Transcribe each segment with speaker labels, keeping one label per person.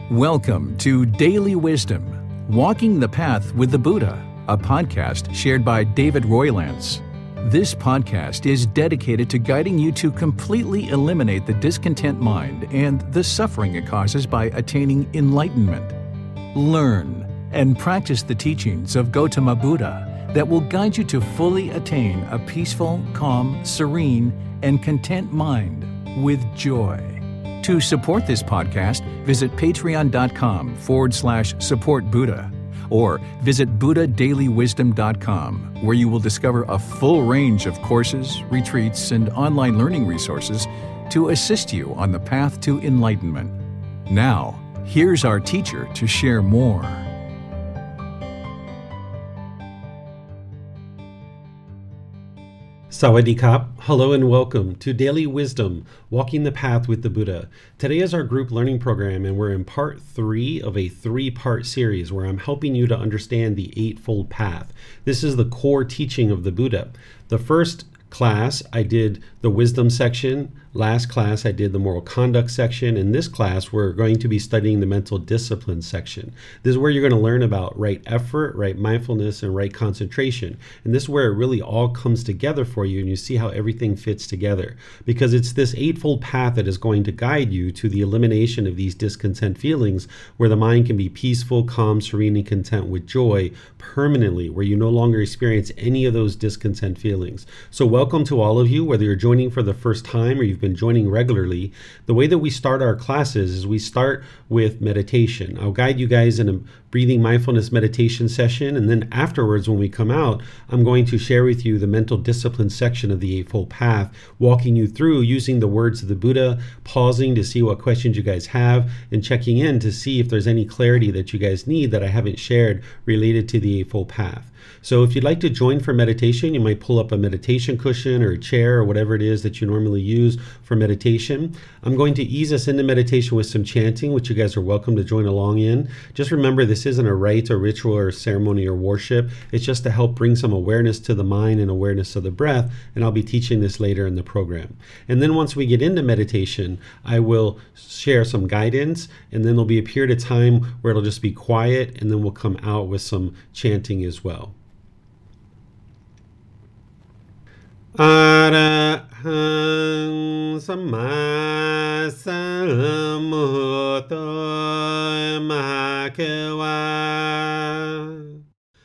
Speaker 1: Welcome to Daily Wisdom, Walking the Path with the Buddha, a podcast shared by David Roylance. This podcast is dedicated to guiding you to completely eliminate the discontent mind and the suffering it causes by attaining enlightenment. Learn and practice the teachings of Gautama Buddha that will guide you to fully attain a peaceful, calm, serene, and content mind with joy. To support this podcast, visit patreon.com/support Buddha or visit buddhadailywisdom.com, where you will discover a full range of courses, retreats, and online learning resources to assist you on the path to enlightenment. Now, here's our teacher to share more.
Speaker 2: Sawadee Kap. Hello and welcome to Daily Wisdom, Walking the Path with the Buddha. Today is our group learning program, and we're in part 3 of a 3-part series where I'm helping you to understand the Eightfold Path. This is the core teaching of the Buddha. The first class, I did the wisdom section. Last class, I did the moral conduct section. In this class, we're going to be studying the mental discipline section. This is where you're going to learn about right effort, right mindfulness, and right concentration. And this is where it really all comes together for you, and you see how everything fits together. Because it's this Eightfold Path that is going to guide you to the elimination of these discontent feelings, where the mind can be peaceful, calm, serene, and content with joy permanently, where you no longer experience any of those discontent feelings. So welcome to all of you, whether you're joining for the first time or you've been joining regularly. The way that we start our classes is we start with meditation. I'll guide you guys in a breathing mindfulness meditation session, and then afterwards when we come out, I'm going to share with you the mental discipline section of the Eightfold Path, walking you through using the words of the Buddha, pausing to see what questions you guys have, and checking in to see if there's any clarity that you guys need that I haven't shared related to the Eightfold Path. So if you'd like to join for meditation, you might pull up a meditation cushion or a chair or whatever it is that you normally use for meditation. I'm going to ease us into meditation with some chanting, which you guys are welcome to join along in. Just remember, this isn't a rite or ritual or ceremony or worship. It's just to help bring some awareness to the mind and awareness of the breath, and I'll be teaching this later in the program. And then once we get into meditation, I will share some guidance, and then there'll be a period of time where it'll just be quiet, and then we'll come out with some chanting as well. Arahang Samma Sambuddho Mahakawa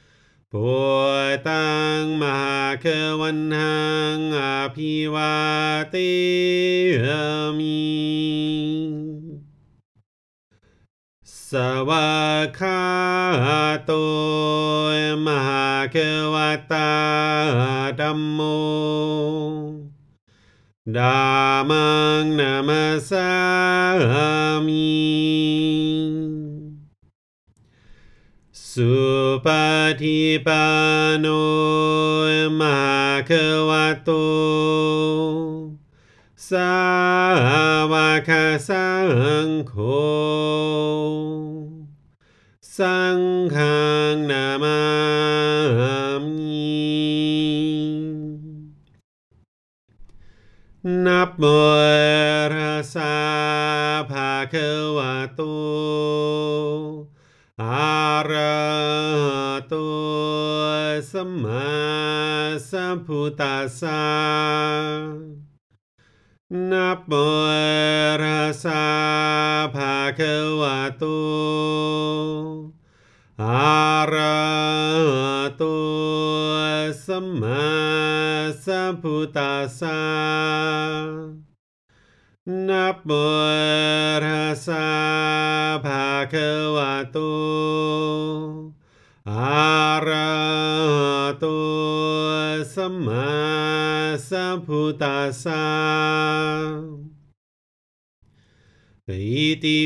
Speaker 2: Bhutang Mahakavanhang Abhivateyami Savakato Mahakavata Dhammo Dhammang Namasami Supatipano Mahakavato Savaka Sangho Sanghang Namami Namo Tassa Bhagavato Arahato Samma Sambuddhassa Namo Tassa Bhagavato Arahato Samma Sambuddhassa Namo Tassa Bhagavato Arahato Samma Sambuddhassa Iti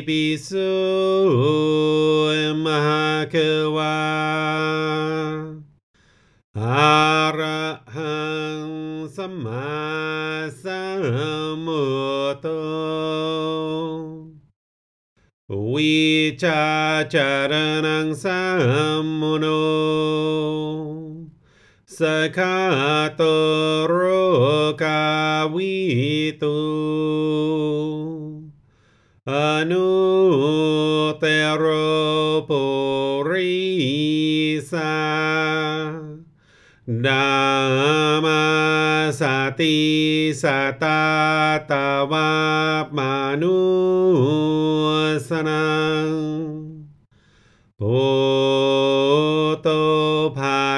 Speaker 2: Pisu Mahakawa Arahang Samma Sambuddho Vicacaranang Sammuno Sakato Rokavitu Anuttaro Purisa Dhammasati Satatava Manusanang Poto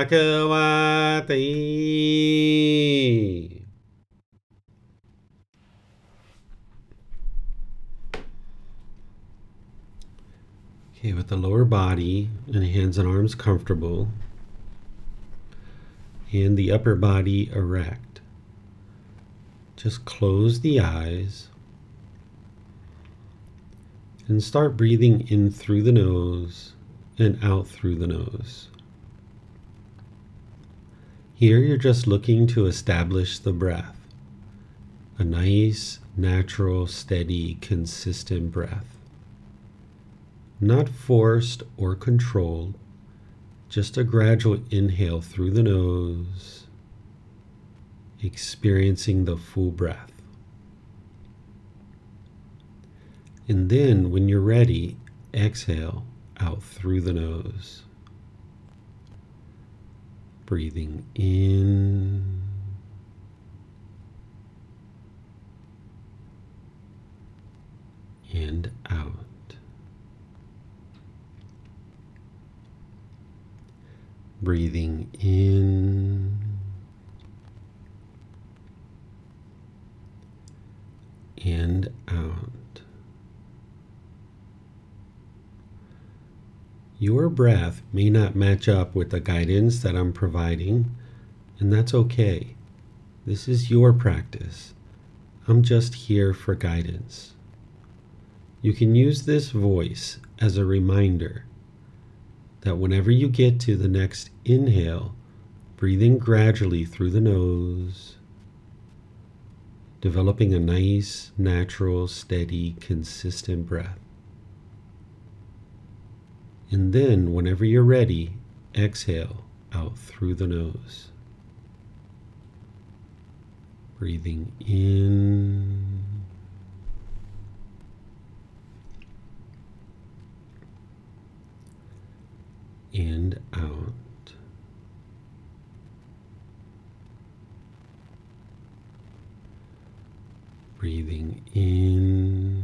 Speaker 2: Bhagavati. Okay, with the lower body and hands and arms comfortable, and the upper body erect, just close the eyes and start breathing in through the nose and out through the nose. Here you're just looking to establish the breath, a nice, natural, steady, consistent breath. Not forced or controlled, just a gradual inhale through the nose, experiencing the full breath. And then, when you're ready, exhale out through the nose. Breathing in and out. Breathing in and out. Your breath may not match up with the guidance that I'm providing, and that's okay. This is your practice. I'm just here for guidance. You can use this voice as a reminder that whenever you get to the next inhale, breathe in gradually through the nose, developing a nice, natural, steady, consistent breath. And then, whenever you're ready, exhale out through the nose. Breathing in and out. Breathing in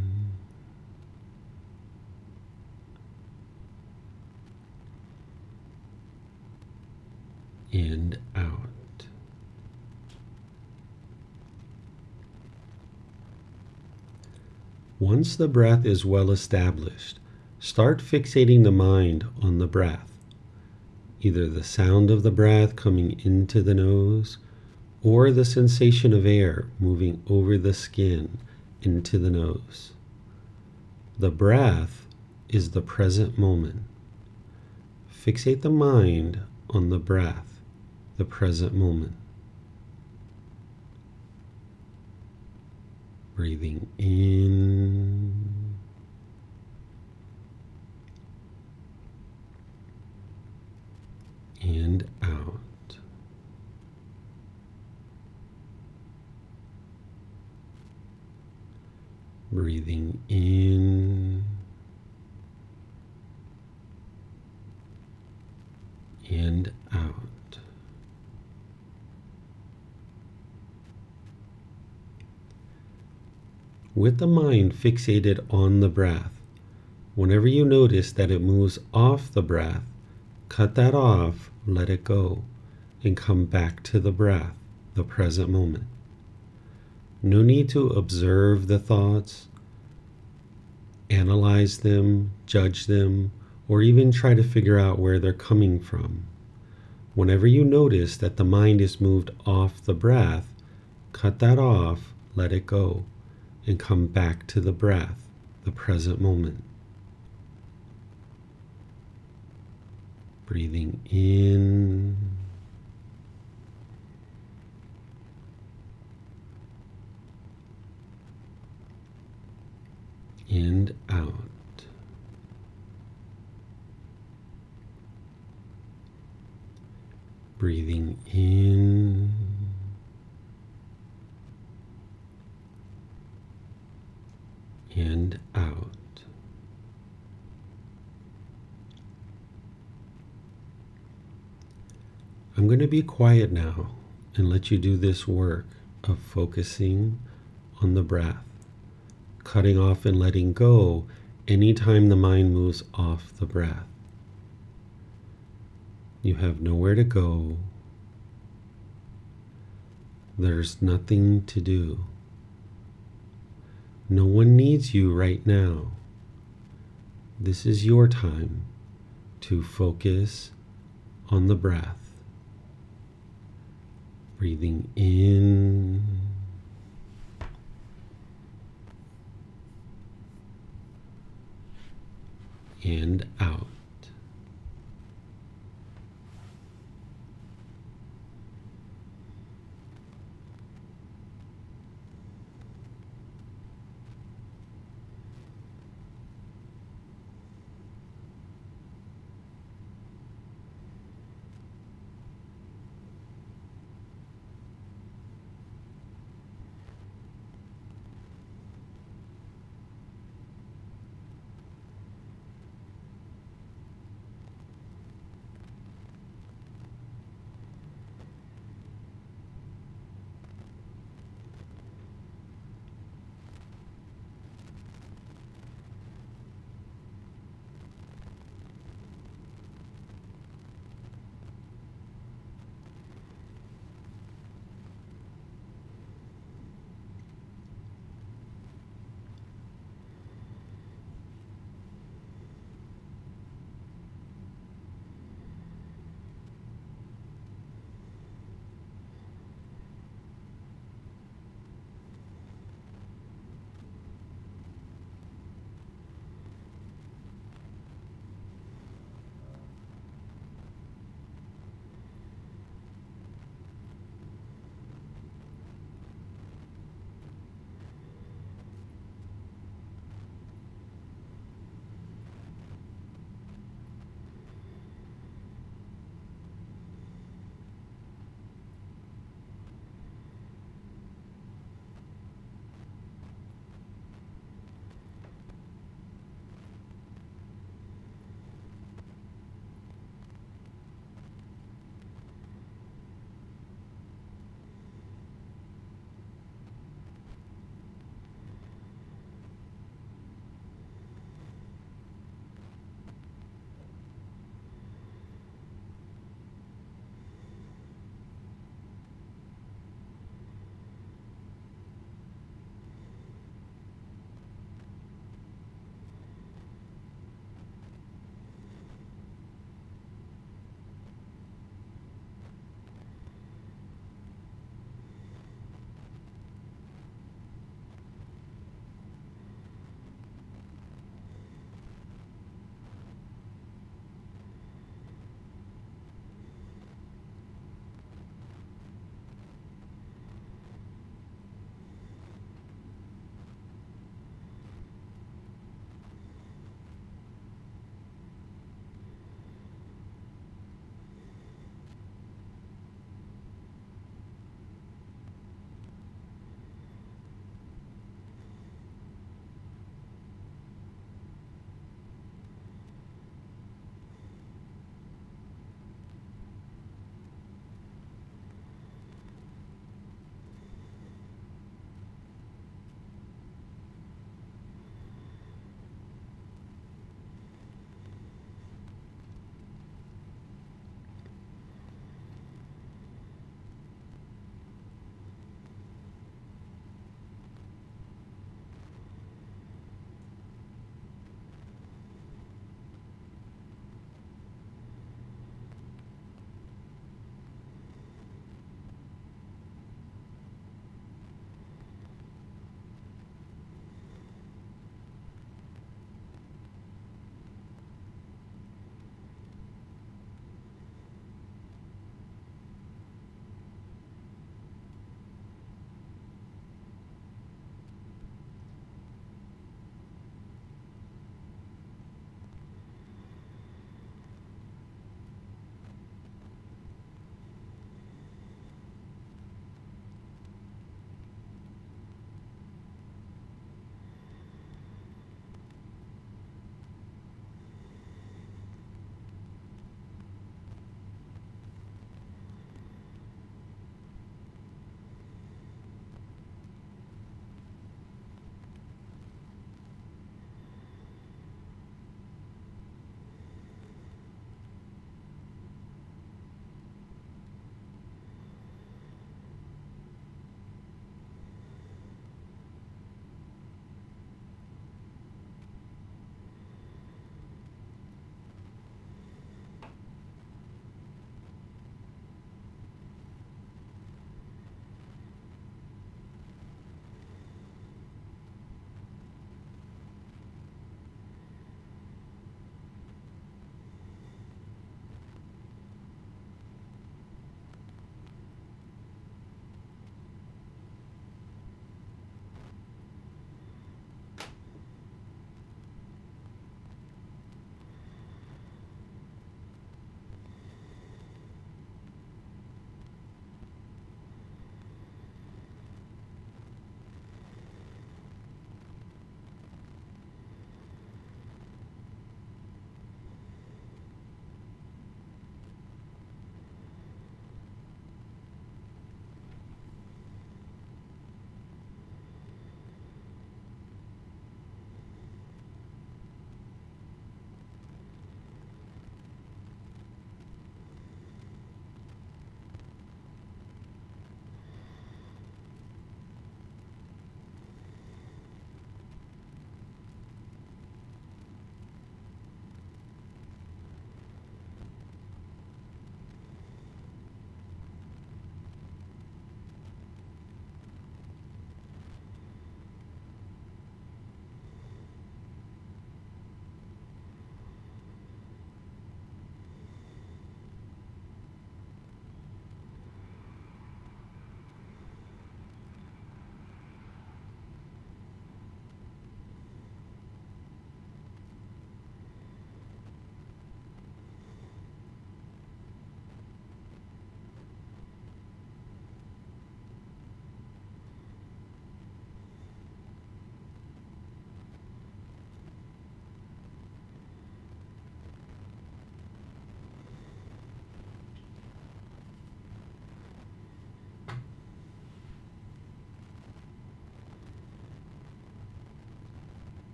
Speaker 2: and out. Once the breath is well established, start fixating the mind on the breath, either the sound of the breath coming into the nose or the sensation of air moving over the skin into the nose. The breath is the present moment. Fixate the mind on the breath, the present moment. Breathing in and out. Breathing in and out. With the mind fixated on the breath, whenever you notice that it moves off the breath, cut that off, let it go, and come back to the breath, the present moment. No need to observe the thoughts, analyze them, judge them, or even try to figure out where they're coming from. Whenever you notice that the mind is moved off the breath, cut that off, let it go, and come back to the breath, the present moment. Breathing in and out. Breathing in and out. I'm going to be quiet now and let you do this work of focusing on the breath, cutting off and letting go anytime the mind moves off the breath. You have nowhere to go. There's nothing to do. No one needs you right now. This is your time to focus on the breath. Breathing in and out.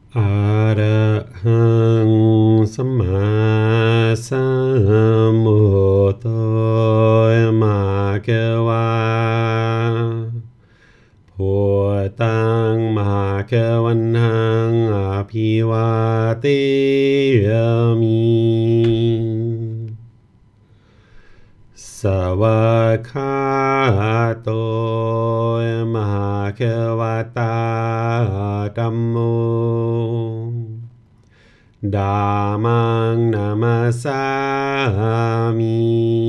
Speaker 2: อะระหังสัมมาสัมพุทโธมะเกวาพุทธังมหาเกวันหังอภิวาเทมิสวากขาโตมหาเขวตาธัมโมธัมมังนามัสสามิ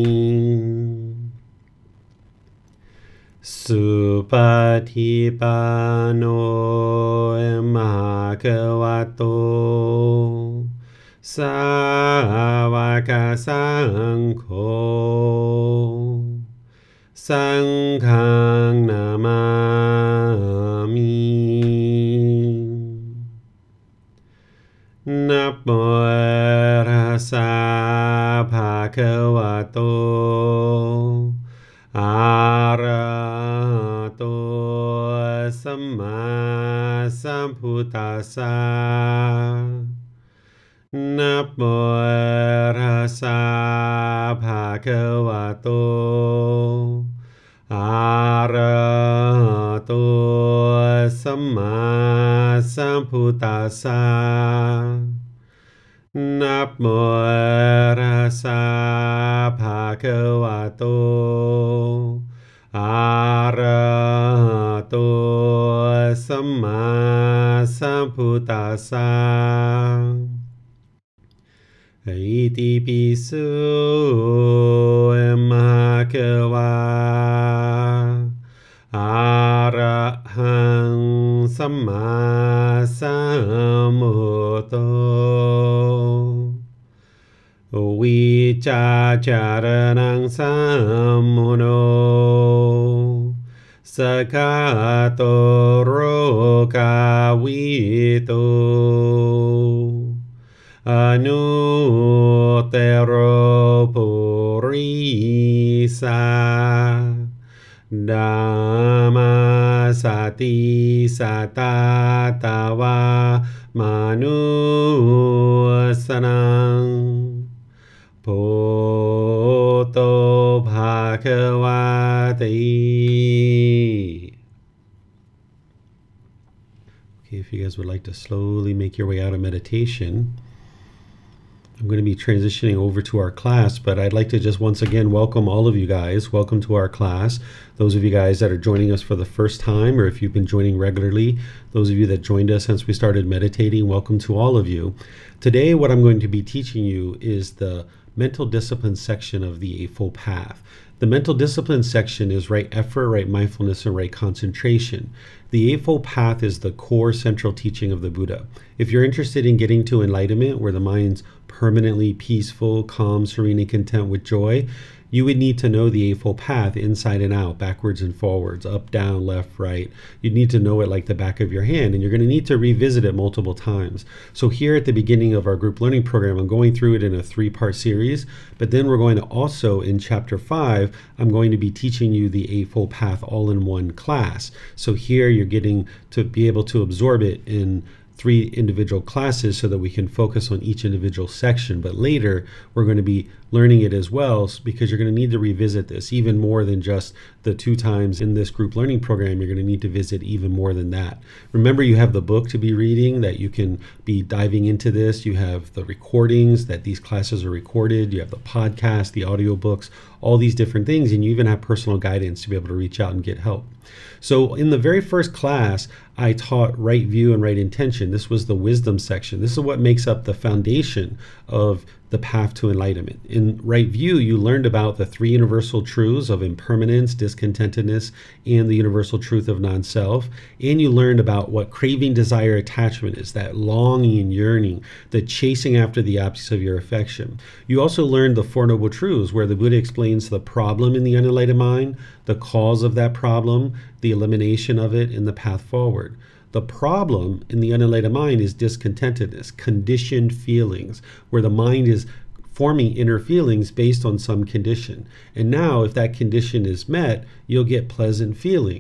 Speaker 2: สุปฏิปันโนมหาเขวโตสาวกสังโฆสังฆังนามามินะโมตัสสะภะคะวะโตอะระหะโตสัมมาสัมพุทธัสสะนะโมตัสสะภะคะวะโตอะระหะโตสัมมาสัมพุทธัสสะนะโมตัสสะภะคะวะโตอะระหะโตสัมมาสัมพุทธัสสะอิติปิโสมะเขวาอะระหังสัมมาสัมพุทโธวิจาจารณังสัมมุโนสกาโตโรกาวิโตอนุเตโรปุริสาธัมมาสติสัตตาตาวามนุสนังพุทโธภะคะวะติ Okay, if you guys would like to slowly make your way out of meditation, I'm going to be transitioning over to our class, but I'd like to just once again welcome all of you guys. Welcome to our class. Those of you guys that are joining us for the first time, or if you've been joining regularly, those of you that joined us since we started meditating, welcome to all of you. Today, what I'm going to be teaching you is the mental discipline section of the Eightfold Path. The mental discipline section is right effort, right mindfulness, and right concentration. The Eightfold Path is the core central teaching of the Buddha. If you're interested in getting to enlightenment, where the mind's permanently peaceful, calm, serene, and content with joy, you would need to know the Eightfold Path inside and out, backwards and forwards, up, down, left, right. You'd need to know it like the back of your hand, and you're going to need to revisit it multiple times. So here at the beginning of our group learning program, I'm going through it in a 3-part series, but then we're going to also, in chapter 5, I'm going to be teaching you the Eightfold Path all in one class. So here you're getting to be able to absorb it in 3 individual classes so that we can focus on each individual section. But later, we're going to be learning it as well, because you're going to need to revisit this even more than just the 2 times in this group learning program. You're going to need to visit even more than that. Remember, you have the book to be reading that you can be diving into this. You have the recordings that these classes are recorded. You have the podcast, the audiobooks, all these different things, and you even have personal guidance to be able to reach out and get help. So in the very first class, I taught right view and right intention. This was the wisdom section. This is what makes up the foundation of the path to enlightenment. In right view, you learned about the 3 universal truths of impermanence, discontentedness, and the universal truth of non-self. And you learned about what craving, desire, attachment is, that longing and yearning, the chasing after the objects of your affection. You also learned the 4 Noble Truths, where the Buddha explains the problem in the unenlightened mind, the cause of that problem, the elimination of it, and the path forward. The problem in the unenlightened mind is discontentedness, conditioned feelings, where the mind is forming inner feelings based on some condition. And now, if that condition is met, you'll get pleasant feelings.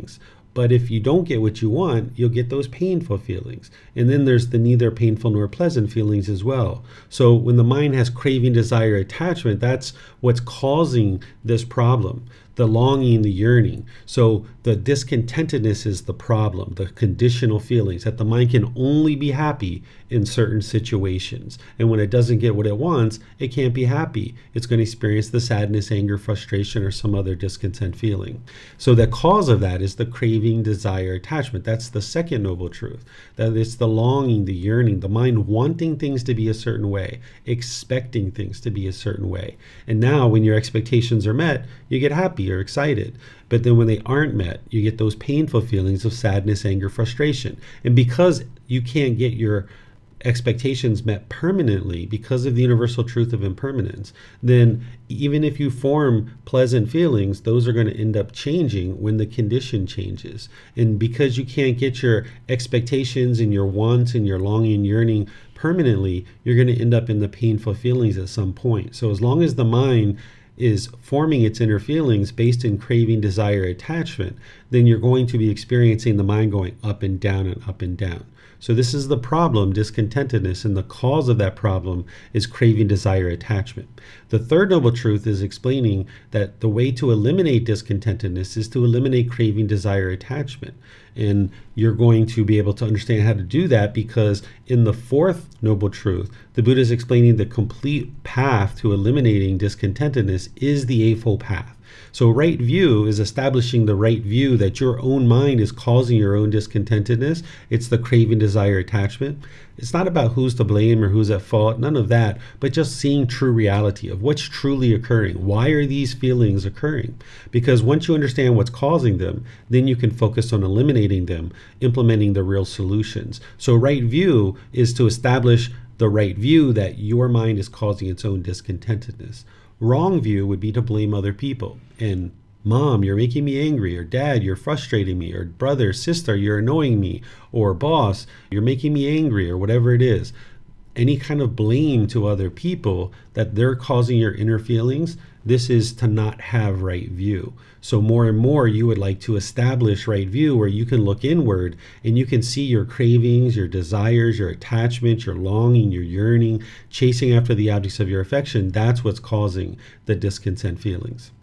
Speaker 2: But if you don't get what you want, you'll get those painful feelings. And then there's the neither painful nor pleasant feelings as well. So when the mind has craving, desire, attachment, that's what's causing this problem. The longing, the yearning. So the discontentedness is the problem, the conditional feelings that the mind can only be happy in certain situations. And when it doesn't get what it wants, it can't be happy. It's going to experience the sadness, anger, frustration, or some other discontent feeling. So the cause of that is the craving, desire, attachment. That's the second noble truth. That it's the longing, the yearning, the mind wanting things to be a certain way, expecting things to be a certain way. And now when your expectations are met, you get happy or excited. But then when they aren't met, you get those painful feelings of sadness, anger, frustration. And because you can't get your expectations met permanently because of the universal truth of impermanence, then even if you form pleasant feelings, those are going to end up changing when the condition changes. And because you can't get your expectations and your wants and your longing and yearning permanently, you're going to end up in the painful feelings at some point. So as long as the mind is forming its inner feelings based in craving, desire, attachment, then you're going to be experiencing the mind going up and down and up and down. So this is the problem, discontentedness, and the cause of that problem is craving, desire, attachment. The third noble truth is explaining that the way to eliminate discontentedness is to eliminate craving, desire, attachment. And you're going to be able to understand how to do that because in the fourth noble truth, the Buddha is explaining the complete path to eliminating discontentedness is the Eightfold Path. So right view is establishing the right view that your own mind is causing your own discontentedness. It's the craving, desire, attachment. It's not about who's to blame or who's at fault, none of that, but just seeing true reality of what's truly occurring. Why are these feelings occurring? Because once you understand what's causing them, then you can focus on eliminating them, implementing the real solutions. So right view is to establish the right view that your mind is causing its own discontentedness. Wrong view would be to blame other people. And Mom, you're making me angry, or Dad, you're frustrating me, or brother, sister, you're annoying me, or boss, you're making me angry, or whatever it is. Any kind of blame to other people that they're causing your inner feelings, this is to not have right view. So more and more you would like to establish right view where you can look inward and you can see your cravings, your desires, your attachment, your longing, your yearning, chasing after the objects of your affection. That's what's causing the discontent feelings.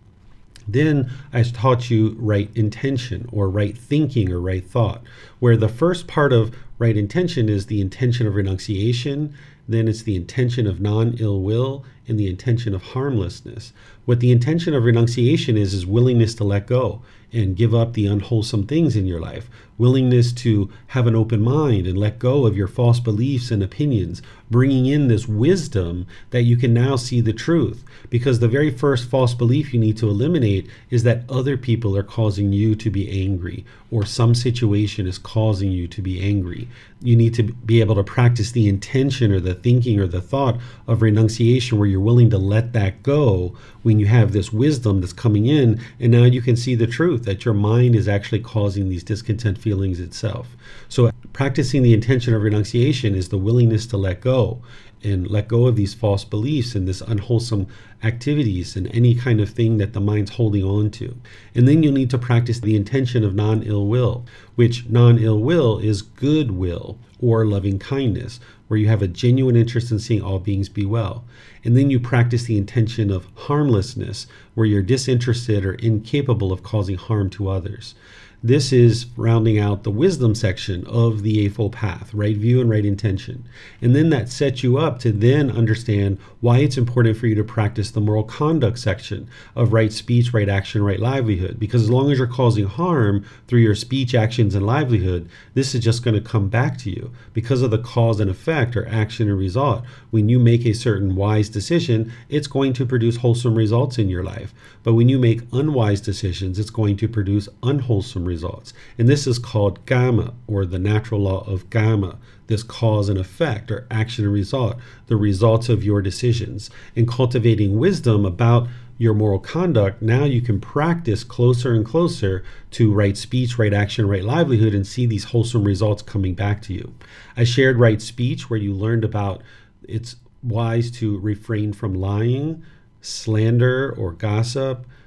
Speaker 2: Then I taught you right intention or right thinking or right thought, where the first part of right intention is the intention of renunciation, then it's the intention of non-ill will, and the intention of harmlessness. What the intention of renunciation is willingness to let go and give up the unwholesome things in your life, willingness to have an open mind and let go of your false beliefs and opinions, bringing in this wisdom that you can now see the truth. Because the very first false belief you need to eliminate is that other people are causing you to be angry, or some situation is causing you to be angry. You need to be able to practice the intention or the thinking or the thought of renunciation where you're willing to let that go when you have this wisdom that's coming in, and now you can see the truth that your mind is actually causing these discontent feelings itself. So practicing the intention of renunciation is the willingness to let go and let go of these false beliefs and this unwholesome activities and any kind of thing that the mind's holding on to. And then you'll need to practice the intention of non-ill will, which non-ill will is goodwill or loving kindness, where you have a genuine interest in seeing all beings be well. And then you practice the intention of harmlessness, where you're disinterested or incapable of causing harm to others. This is rounding out the wisdom section of the Eightfold Path, right view and right intention. And then that sets you up to then understand why it's important for you to practice the moral conduct section of right speech, right action, right livelihood. Because as long as you're causing harm through your speech, actions, and livelihood, this is just going to come back to you because of the cause and effect or action and result. When you make a certain wise decision, it's going to produce wholesome results in your life. But when you make unwise decisions, it's going to produce unwholesome results. And this is called karma, or the natural law of karma, this cause and effect or action and result, the results of your decisions. And cultivating wisdom about your moral conduct, now you can practice closer and closer to right speech, right action, right livelihood, and see these wholesome results coming back to you. I shared right speech, where you learned about it's wise to refrain from lying, slander, or gossip,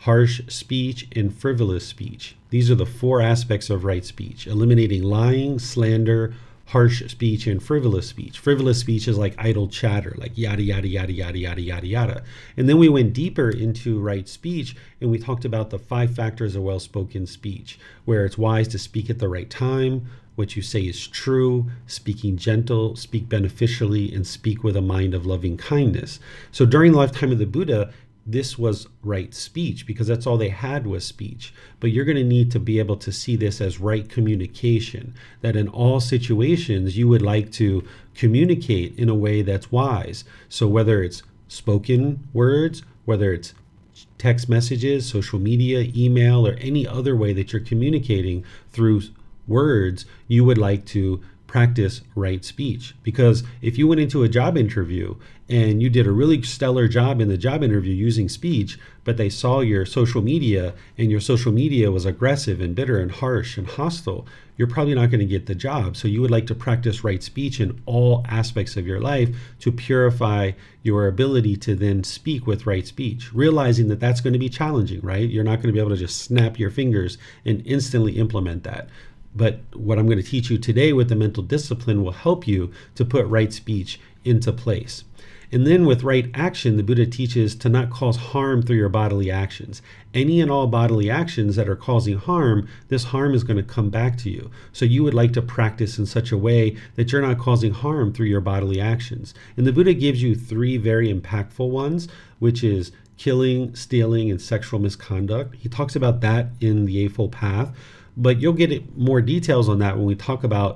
Speaker 2: harsh speech, and frivolous speech. These are the 4 aspects of right speech: eliminating lying, slander, harsh speech, and frivolous speech. Frivolous speech is like idle chatter, like yada, yada, yada, yada, yada, yada, yada. And then we went deeper into right speech, and we talked about the 5 factors of well-spoken speech, where it's wise to speak at the right time, what you say is true, speaking gentle, speak beneficially, and speak with a mind of loving kindness. So during the lifetime of the Buddha, this was right speech, because that's all they had was speech. But you're going to need to be able to see this as right communication, that in all situations you would like to communicate in a way that's wise. So whether it's spoken words, whether it's text messages, social media, email, or any other way that you're communicating through words, you would like to practice right speech. Because if you went into a job interview and you did a really stellar job in the job interview using speech, but they saw your social media and your social media was aggressive and bitter and harsh and hostile, you're probably not going to get the job. So you would like to practice right speech in all aspects of your life to purify your ability to then speak with right speech, realizing that that's going to be challenging, right? You're not going to be able to just snap your fingers and instantly implement that. But what I'm going to teach you today with the mental discipline will help you to put right speech into place. And then with right action, the Buddha teaches to not cause harm through your bodily actions. Any and all bodily actions that are causing harm, this harm is going to come back to you. So you would like to practice in such a way that you're not causing harm through your bodily actions. And the Buddha gives you 3 very impactful ones, which is killing, stealing, and sexual misconduct. He talks about that in the Eightfold Path. But you'll get more details on that when we talk about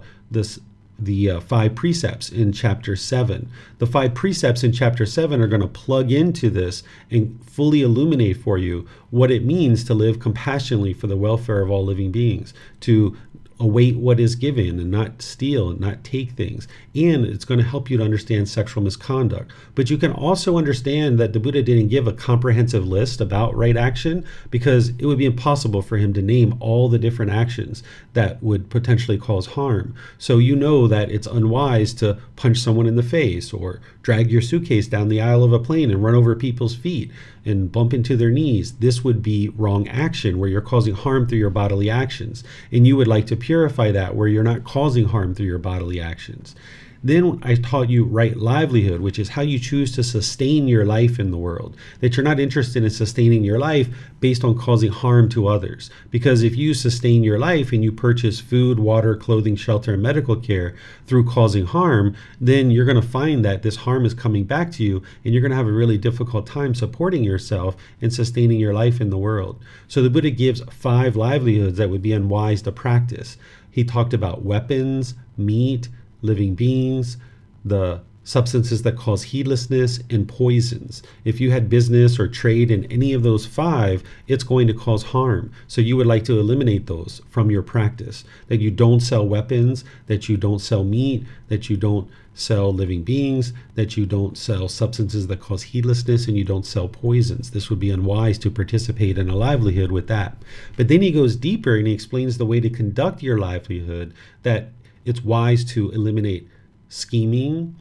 Speaker 2: the 5 precepts in chapter 7. The 5 precepts in chapter 7 are going to plug into this and fully illuminate for you what it means to live compassionately for the welfare of all living beings, to await what is given and not steal and not take things. And it's going to help you to understand sexual misconduct. But you can also understand that the Buddha didn't give a comprehensive list about right action, because it would be impossible for him to name all the different actions that would potentially cause harm. So you know that it's unwise to punch someone in the face or drag your suitcase down the aisle of a plane and run over people's feet and bump into their knees. This would be wrong action where you're causing harm through your bodily actions. And you would like to purify that where you're not causing harm through your bodily actions. Then I taught you right livelihood, which is how you choose to sustain your life in the world. That you're not interested in sustaining your life based on causing harm to others. Because if you sustain your life and you purchase food, water, clothing, shelter, and medical care through causing harm, then you're going to find that this harm is coming back to you, and you're going to have a really difficult time supporting yourself and sustaining your life in the world. So the Buddha gives 5 livelihoods that would be unwise to practice. He talked about weapons, meat, living beings, the substances that cause heedlessness, and poisons. If you had business or trade in any of those 5, it's going to cause harm. So you would like to eliminate those from your practice. That you don't sell weapons, that you don't sell meat, that you don't sell living beings, that you don't sell substances that cause heedlessness, and you don't sell poisons. This would be unwise to participate in a livelihood with that. But then he goes deeper and he explains the way to conduct your livelihood, that it's wise to eliminate scheming,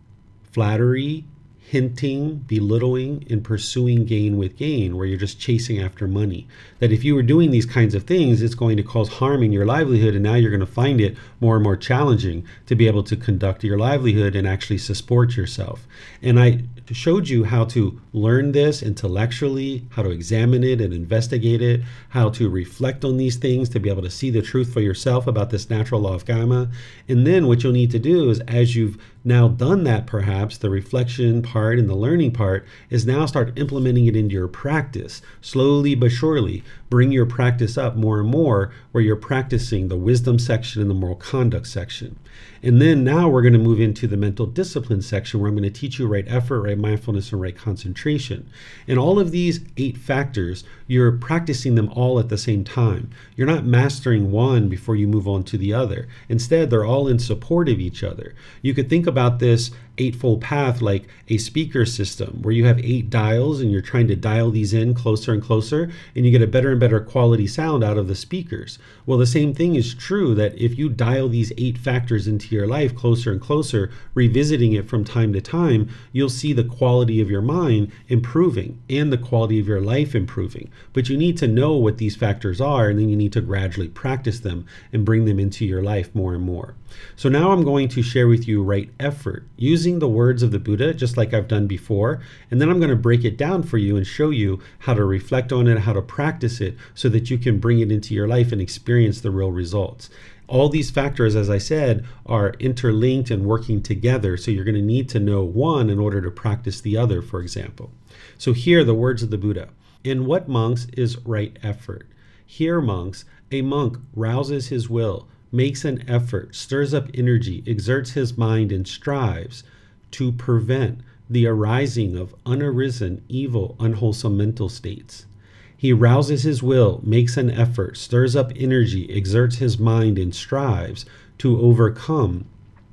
Speaker 2: flattery, hinting, belittling, and pursuing gain with gain, where you're just chasing after money. That if you were doing these kinds of things, it's going to cause harm in your livelihood, and now you're going to find it more and more challenging to be able to conduct your livelihood and actually support yourself. And I showed you how to learn this intellectually, how to examine it and investigate it, how to reflect on these things to be able to see the truth for yourself about this natural law of karma. And then what you'll need to do is, as you've now done that, perhaps the reflection part and the learning part, is now start implementing it into your practice. Slowly but surely bring your practice up more and more, where you're practicing the wisdom section and the moral conduct section. And then now we're going to move into the mental discipline section, where I'm going to teach you right effort, right mindfulness, and right concentration. And all of these 8 factors, you're practicing them all at the same time. You're not mastering one before you move on to the other. Instead, they're all in support of each other. You could think about this Eightfold Path like a speaker system where you have 8 dials and you're trying to dial these in closer and closer, and you get a better and better quality sound out of the speakers. Well, the same thing is true that if you dial these 8 factors into your life closer and closer, revisiting it from time to time, you'll see the quality of your mind improving and the quality of your life improving. But you need to know what these factors are, and then you need to gradually practice them and bring them into your life more and more. So now I'm going to share with you right effort using the words of the Buddha, just like I've done before. And then I'm going to break it down for you and show you how to reflect on it, how to practice it so that you can bring it into your life and experience the real results. All these factors, as I said, are interlinked and working together. So you're going to need to know one in order to practice the other, for example. So here are the words of the Buddha. In what, monks, is right effort? Here, monks, a monk rouses his will, makes an effort, stirs up energy, exerts his mind, and strives to prevent the arising of unarisen, evil, unwholesome mental states. He rouses his will, makes an effort, stirs up energy, exerts his mind, and strives to overcome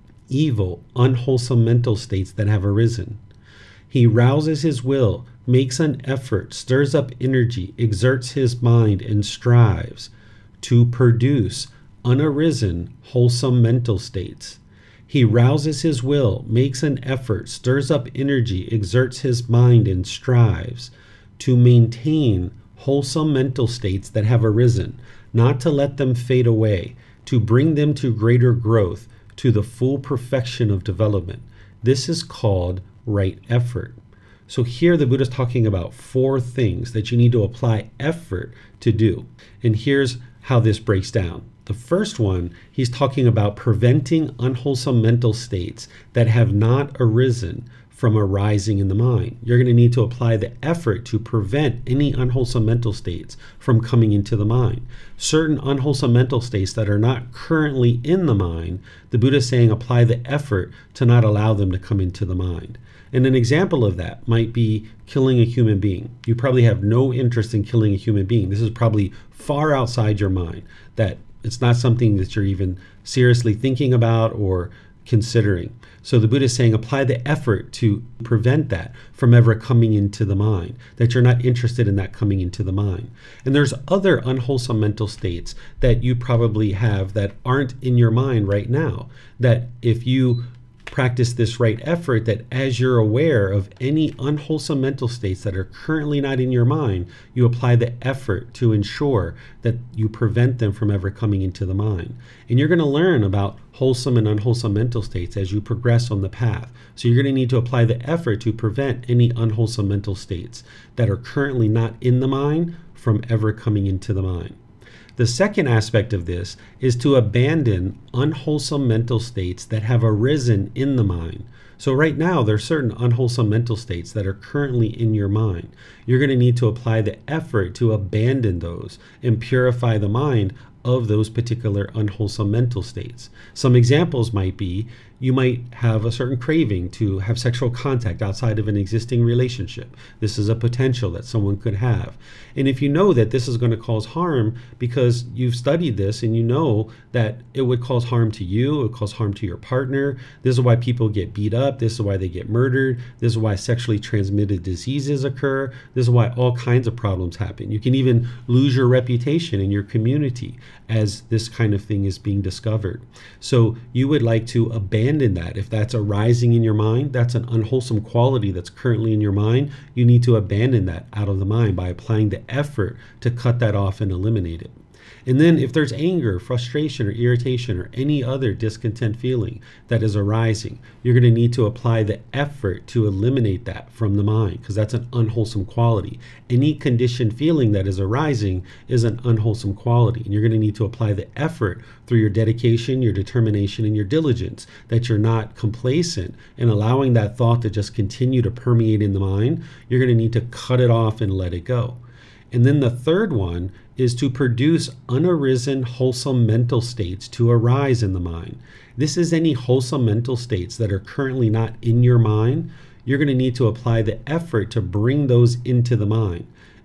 Speaker 2: evil, unwholesome mental states that have arisen. He rouses his will, makes an effort, stirs up energy, exerts his mind, and strives to produce unarisen, wholesome mental states. He rouses his will, makes an effort, stirs up energy, exerts his mind, and strives to maintain wholesome mental states that have arisen, not to let them fade away, to bring them to greater growth, to the full perfection of development. This is called right effort. So here the Buddha is talking about 4 things that you need to apply effort to do. And here's how this breaks down. The first one, he's talking about preventing unwholesome mental states that have not arisen from arising in the mind. You're going to need to apply the effort to prevent any unwholesome mental states from coming into the mind. Certain unwholesome mental states that are not currently in the mind, the Buddha is saying apply the effort to not allow them to come into the mind. And an example of that might be killing a human being. You probably have no interest in killing a human being. This is probably far outside your mind, that it's not something that you're even seriously thinking about or considering. So the Buddha is saying apply the effort to prevent that from ever coming into the mind, that you're not interested in that coming into the mind. And there's other unwholesome mental states that you probably have that aren't in your mind right now, that if you practice this right effort, that as you're aware of any unwholesome mental states that are currently not in your mind, you apply the effort to ensure that you prevent them from ever coming into the mind. And you're going to learn about wholesome and unwholesome mental states as you progress on the path. So you're going to need to apply the effort to prevent any unwholesome mental states that are currently not in the mind from ever coming into the mind. The second aspect of this is to abandon unwholesome mental states that have arisen in the mind. So right now, there are certain unwholesome mental states that are currently in your mind. You're going to need to apply the effort to abandon those and purify the mind of those particular unwholesome mental states. Some examples might be you might have a certain craving to have sexual contact outside of an existing relationship. This is a potential that someone could have. And if you know that this is going to cause harm because you've studied this and you know that it would cause harm to you, it would cause harm to your partner, this is why people get beat up, this is why they get murdered, this is why sexually transmitted diseases occur, this is why all kinds of problems happen. You can even lose your reputation in your community as this kind of thing is being discovered. So you would like to abandon that. If that's arising in your mind, that's an unwholesome quality that's currently in your mind, you need to abandon that out of the mind by applying the effort to cut that off and eliminate it. And then if there's anger, frustration, or irritation, or any other discontent feeling that is arising, you're going to need to apply the effort to eliminate that from the mind, because that's an unwholesome quality. Any conditioned feeling that is arising is an unwholesome quality. And you're going to need to apply the effort through your dedication, your determination, and your diligence, that you're not complacent and allowing that thought to just continue to permeate in the mind. You're going to need to cut it off and let it go. And then the third one is to produce unarisen wholesome mental states to arise in the mind. This is any wholesome mental states that are currently not in your mind. You're going to need to apply the effort to bring those into the mind.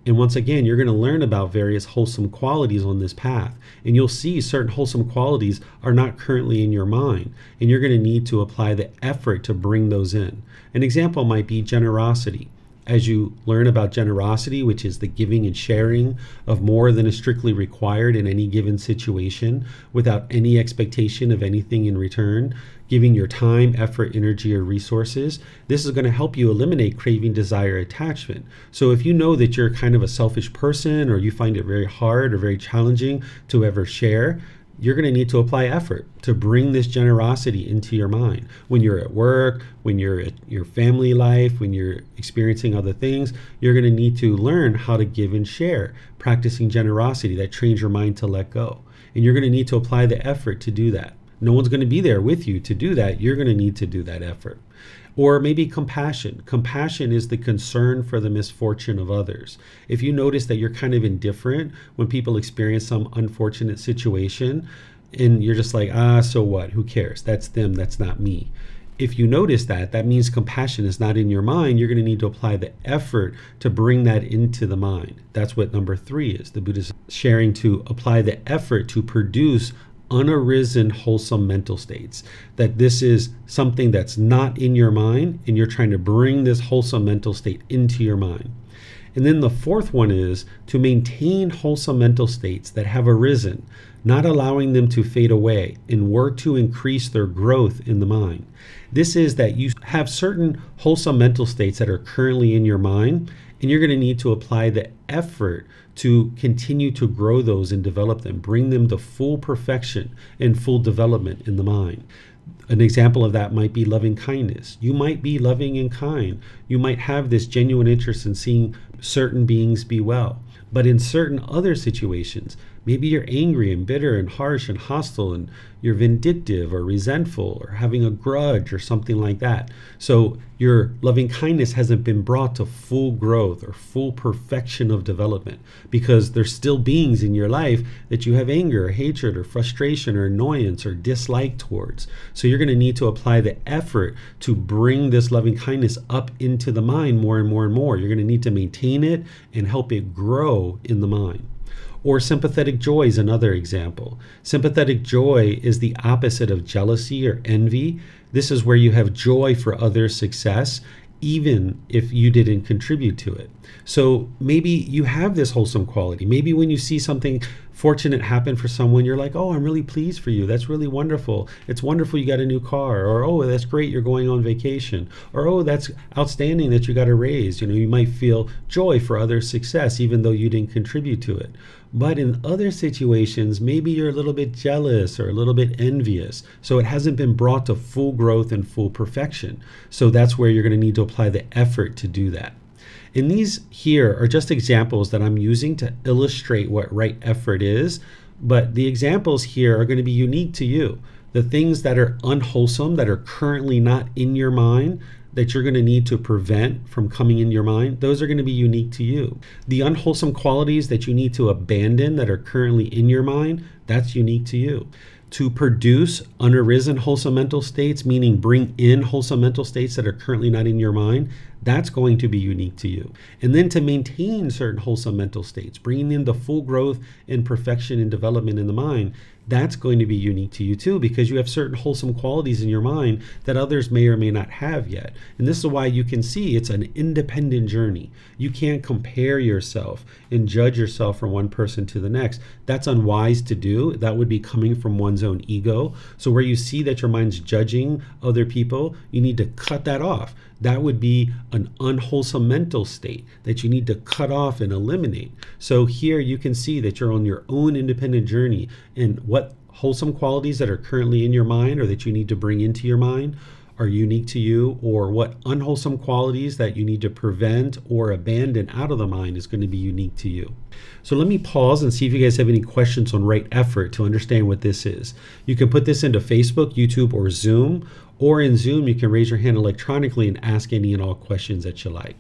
Speaker 2: And once again, you're going to learn about various wholesome qualities on this path. And you'll see certain wholesome qualities are not currently in your mind. And you're going to need to apply the effort to bring those in. An example might be generosity. As you learn about generosity, which is the giving and sharing of more than is strictly required in any given situation without any expectation of anything in return, giving your time, effort, energy, or resources, this is going to help you eliminate craving, desire, attachment. So if you know that you're kind of a selfish person, or you find it very hard or very challenging to ever share, you're going to need to apply effort to bring this generosity into your mind. When you're at work, when you're at your family life, when you're experiencing other things, you're going to need to learn how to give and share, practicing generosity that trains your mind to let go. And you're going to need to apply the effort to do that. No one's going to be there with you to do that. You're going to need to do that effort. Or maybe compassion. Compassion is the concern for the misfortune of others. If you notice that you're kind of indifferent when people experience some unfortunate situation, and you're just like, so what? Who cares? That's them, that's not me. If you notice that, that means compassion is not in your mind. You're going to need to apply the effort to bring that into the mind. That's what number 3 is. The Buddha is sharing to apply the effort to produce unarisen wholesome mental states, that this is something that's not in your mind and you're trying to bring this wholesome mental state into your mind. And then the 4th one is to maintain wholesome mental states that have arisen, not allowing them to fade away, and work to increase their growth in the mind. This is that you have certain wholesome mental states that are currently in your mind, and you're going to need to apply the effort to continue to grow those and develop them, bring them to full perfection and full development in the mind. An example of that might be loving kindness. You might be loving and kind. You might have this genuine interest in seeing certain beings be well. But in certain other situations, maybe you're angry and bitter and harsh and hostile, and you're vindictive or resentful or having a grudge or something like that. So your loving kindness hasn't been brought to full growth or full perfection of development, because there's still beings in your life that you have anger or hatred or frustration or annoyance or dislike towards. So you're going to need to apply the effort to bring this loving kindness up into the mind more and more and more. You're going to need to maintain it and help it grow in the mind. Or sympathetic joy is another example. Sympathetic joy is the opposite of jealousy or envy. This is where you have joy for others' success, even if you didn't contribute to it. So maybe you have this wholesome quality. Maybe when you see something fortunate happen for someone, you're like, oh, I'm really pleased for you. That's really wonderful. It's wonderful you got a new car. Or, oh, that's great you're going on vacation. Or, oh, that's outstanding that you got a raise. You might feel joy for others' success, even though you didn't contribute to it. But in other situations, maybe you're a little bit jealous or a little bit envious. So it hasn't been brought to full growth and full perfection. So that's where you're going to need to apply the effort to do that. And these here are just examples that I'm using to illustrate what right effort is. But the examples here are going to be unique to you. The things that are unwholesome, that are currently not in your mind, that you're going to need to prevent from coming in your mind, those are going to be unique to you. The unwholesome qualities that you need to abandon that are currently in your mind, that's unique to you. To produce unarisen wholesome mental states, meaning bring in wholesome mental states that are currently not in your mind, that's going to be unique to you. And then to maintain certain wholesome mental states, bringing in the full growth and perfection and development in the mind, that's going to be unique to you too, because you have certain wholesome qualities in your mind that others may or may not have yet. And this is why you can see it's an independent journey. You can't compare yourself and judge yourself from one person to the next. That's unwise to do. That would be coming from one's own ego. So where you see that your mind's judging other people, you need to cut that off. That would be an unwholesome mental state that you need to cut off and eliminate. So here you can see that you're on your own independent journey, and what wholesome qualities that are currently in your mind or that you need to bring into your mind are unique to you, or what unwholesome qualities that you need to prevent or abandon out of the mind is going to be unique to you. So let me pause and see if you guys have any questions on right effort to understand what this is. You can put this into Facebook, YouTube, or Zoom, or in Zoom you can raise your hand electronically and ask any and all questions that you like.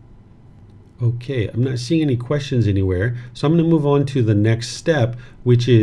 Speaker 2: Okay, I'm not seeing any questions anywhere, so I'm going to move on to the next step, which is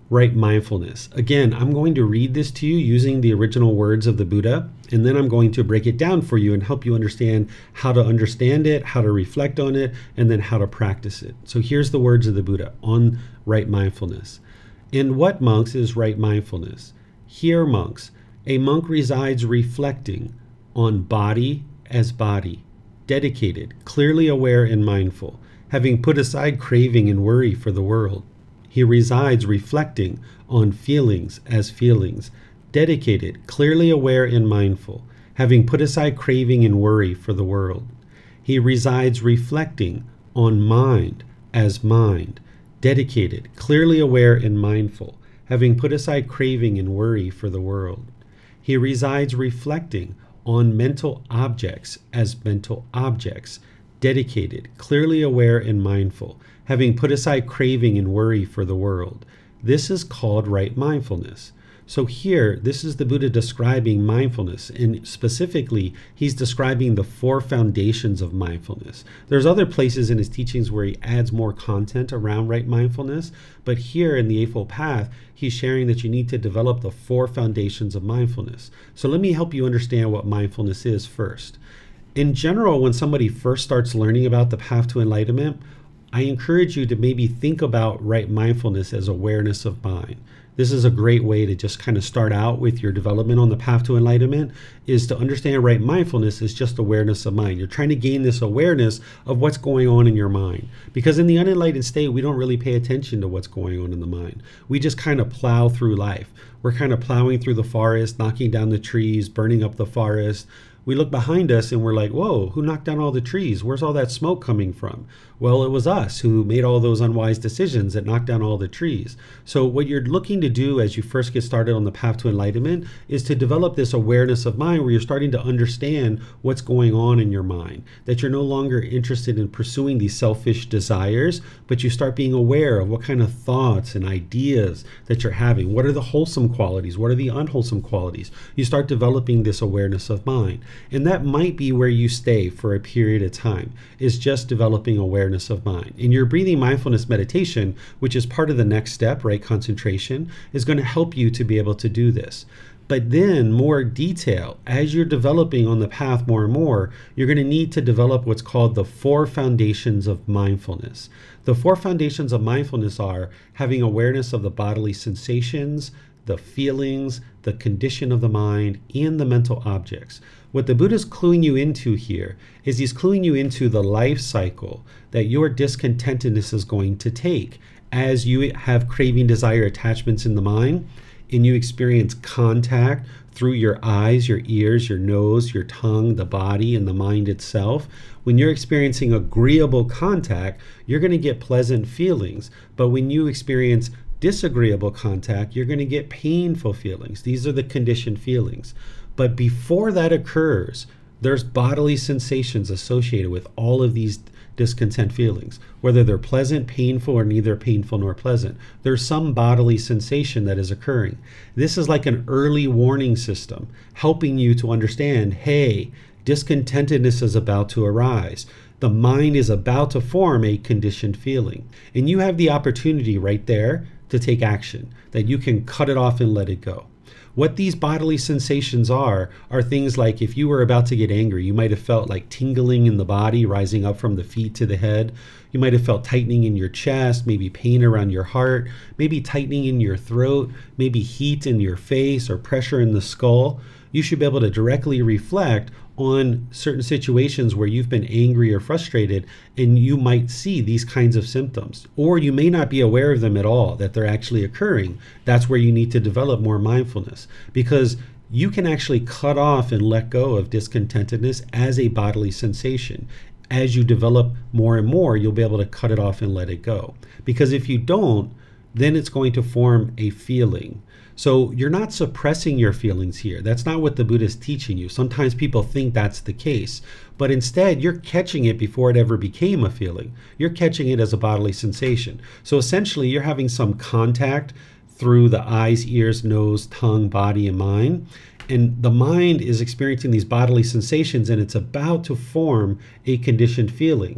Speaker 2: right mindfulness. Again, I'm going to read this to you using the original words of the Buddha, and then I'm going to break it down for you and help you understand how to understand it, how to reflect on it, and then how to practice it. So here's the words of the Buddha on right mindfulness. In what, monks, is right mindfulness? Here, monks, a monk resides reflecting on body as body, dedicated, clearly aware and mindful, having put aside craving and worry for the world. He resides reflecting on feelings as feelings, dedicated, clearly aware and mindful, having put aside craving and worry for the world. He resides reflecting on mind as mind, dedicated, clearly aware and mindful, having put aside craving and worry for the world. He resides reflecting on mental objects as mental objects, dedicated, clearly aware and mindful, having put aside craving and worry for the world. This is called right mindfulness. So here, this is the Buddha describing mindfulness, and specifically, he's describing the 4 foundations of mindfulness. There's other places in his teachings where he adds more content around right mindfulness, but here in the Eightfold Path, he's sharing that you need to develop the 4 foundations of mindfulness. So let me help you understand what mindfulness is first. In general, when somebody first starts learning about the path to enlightenment, I encourage you to maybe think about right mindfulness as awareness of mind. This is a great way to just kind of start out with your development on the path to enlightenment, is to understand right mindfulness is just awareness of mind. You're trying to gain this awareness of what's going on in your mind. Because in the unenlightened state, we don't really pay attention to what's going on in the mind. We just kind of plow through life. We're kind of plowing through the forest, knocking down the trees, burning up the forest. We look behind us and we're like, whoa, who knocked down all the trees? Where's all that smoke coming from? Well, it was us who made all those unwise decisions that knocked down all the trees. So what you're looking to do as you first get started on the path to enlightenment is to develop this awareness of mind where you're starting to understand what's going on in your mind, that you're no longer interested in pursuing these selfish desires, but you start being aware of what kind of thoughts and ideas that you're having. What are the wholesome qualities? What are the unwholesome qualities? You start developing this awareness of mind. And that might be where you stay for a period of time, is just developing awareness of mind. And your breathing mindfulness meditation, which is part of the next step, right, concentration, is going to help you to be able to do this. But then more detail, as you're developing on the path more and more, you're going to need to develop what's called the 4 foundations of mindfulness. The 4 foundations of mindfulness are having awareness of the bodily sensations, the feelings, the condition of the mind, and the mental objects. What the Buddha's cluing you into here is he's cluing you into the life cycle that your discontentedness is going to take as you have craving, desire, attachments in the mind, and you experience contact through your eyes, your ears, your nose, your tongue, the body, and the mind itself. When you're experiencing agreeable contact, you're going to get pleasant feelings. But when you experience disagreeable contact, you're going to get painful feelings. These are the conditioned feelings. But before that occurs, there's bodily sensations associated with all of these discontent feelings, whether they're pleasant, painful, or neither painful nor pleasant. There's some bodily sensation that is occurring. This is like an early warning system, helping you to understand, hey, discontentedness is about to arise. The mind is about to form a conditioned feeling. And you have the opportunity right there to take action, that you can cut it off and let it go. What these bodily sensations are things like if you were about to get angry, you might have felt like tingling in the body, rising up from the feet to the head. You might have felt tightening in your chest, maybe pain around your heart, maybe tightening in your throat, maybe heat in your face or pressure in the skull. You should be able to directly reflect on certain situations where you've been angry or frustrated, and you might see these kinds of symptoms, or you may not be aware of them at all, that they're actually occurring. That's where you need to develop more mindfulness, because you can actually cut off and let go of discontentedness as a bodily sensation. As you develop more and more, you'll be able to cut it off and let it go. Because if you don't, then it's going to form a feeling. So you're not suppressing your feelings here. That's not what the Buddha is teaching you. Sometimes people think that's the case, but instead you're catching it before it ever became a feeling. You're catching it as a bodily sensation. So essentially you're having some contact through the eyes, ears, nose, tongue, body, and mind. And the mind is experiencing these bodily sensations, and it's about to form a conditioned feeling.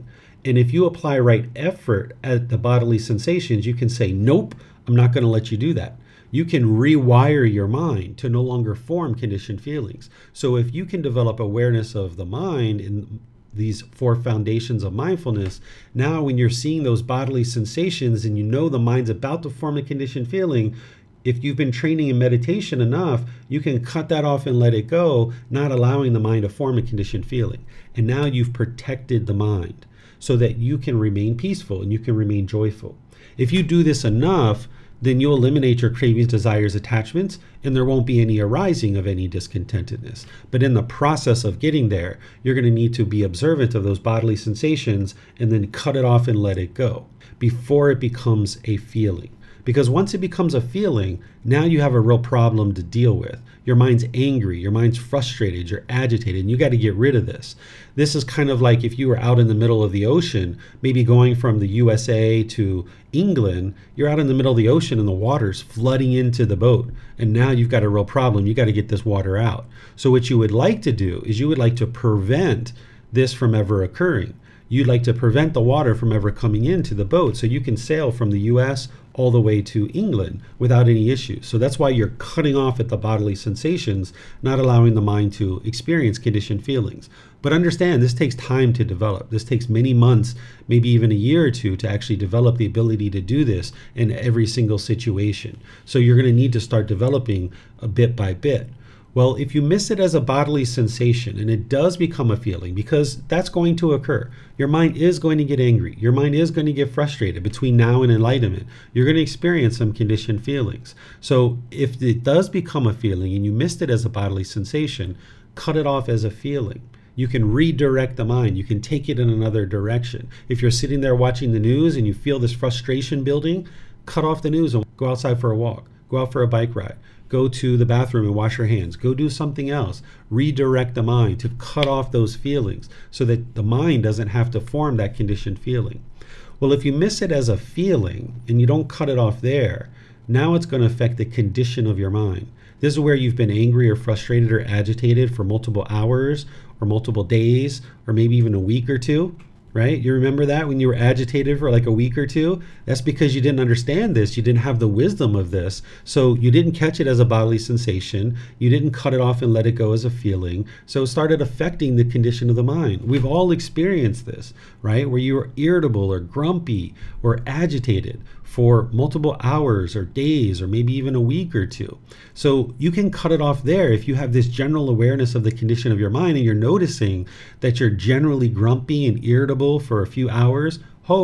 Speaker 2: And if you apply right effort at the bodily sensations, you can say, nope, I'm not going to let you do that. You can rewire your mind to no longer form conditioned feelings. So if you can develop awareness of the mind in these 4 foundations of mindfulness, now when you're seeing those bodily sensations and you know the mind's about to form a conditioned feeling, if you've been training in meditation enough, you can cut that off and let it go, not allowing the mind to form a conditioned feeling. And now you've protected the mind so that you can remain peaceful and you can remain joyful. If you do this enough, then you'll eliminate your cravings, desires, attachments, and there won't be any arising of any discontentedness. But in the process of getting there, you're going to need to be observant of those bodily sensations and then cut it off and let it go before it becomes a feeling. Because once it becomes a feeling, now you have a real problem to deal with. Your mind's angry, your mind's frustrated, you're agitated, and you got to get rid of this. This is kind of like if you were out in the middle of the ocean, maybe going from the USA to England, you're out in the middle of the ocean and the water's flooding into the boat. And now you've got a real problem. You got to get this water out. So what you would like to do is you would like to prevent this from ever occurring. You'd like to prevent the water from ever coming into the boat so you can sail from the US all the way to England without any issues. So that's why you're cutting off at the bodily sensations, not allowing the mind to experience conditioned feelings. But understand, this takes time to develop. This takes many months, maybe even a year or two to actually develop the ability to do this in every single situation. So you're going to need to start developing a bit by bit. Well, if you miss it as a bodily sensation and it does become a feeling, because that's going to occur, your mind is going to get angry. Your mind is going to get frustrated between now and enlightenment. You're going to experience some conditioned feelings. So if it does become a feeling and you missed it as a bodily sensation, cut it off as a feeling. You can redirect the mind. You can take it in another direction. If you're sitting there watching the news and you feel this frustration building, cut off the news and go outside for a walk. Go out for a bike ride. Go to the bathroom and wash your hands. Go do something else. Redirect the mind to cut off those feelings so that the mind doesn't have to form that conditioned feeling. Well, if you miss it as a feeling and you don't cut it off there, now it's going to affect the condition of your mind. This is where you've been angry or frustrated or agitated for multiple hours or multiple days or maybe even a week or two. Right? You remember that when you were agitated for like a week or two? That's because you didn't understand this. You didn't have the wisdom of this. So you didn't catch it as a bodily sensation. You didn't cut it off and let it go as a feeling. So it started affecting the condition of the mind. We've all experienced this, right? Where you were irritable or grumpy or agitated for multiple hours or days or maybe even a week or two. So you can cut it off there if you have this general awareness of the condition of your mind and you're noticing that you're generally grumpy and irritable for a few hours.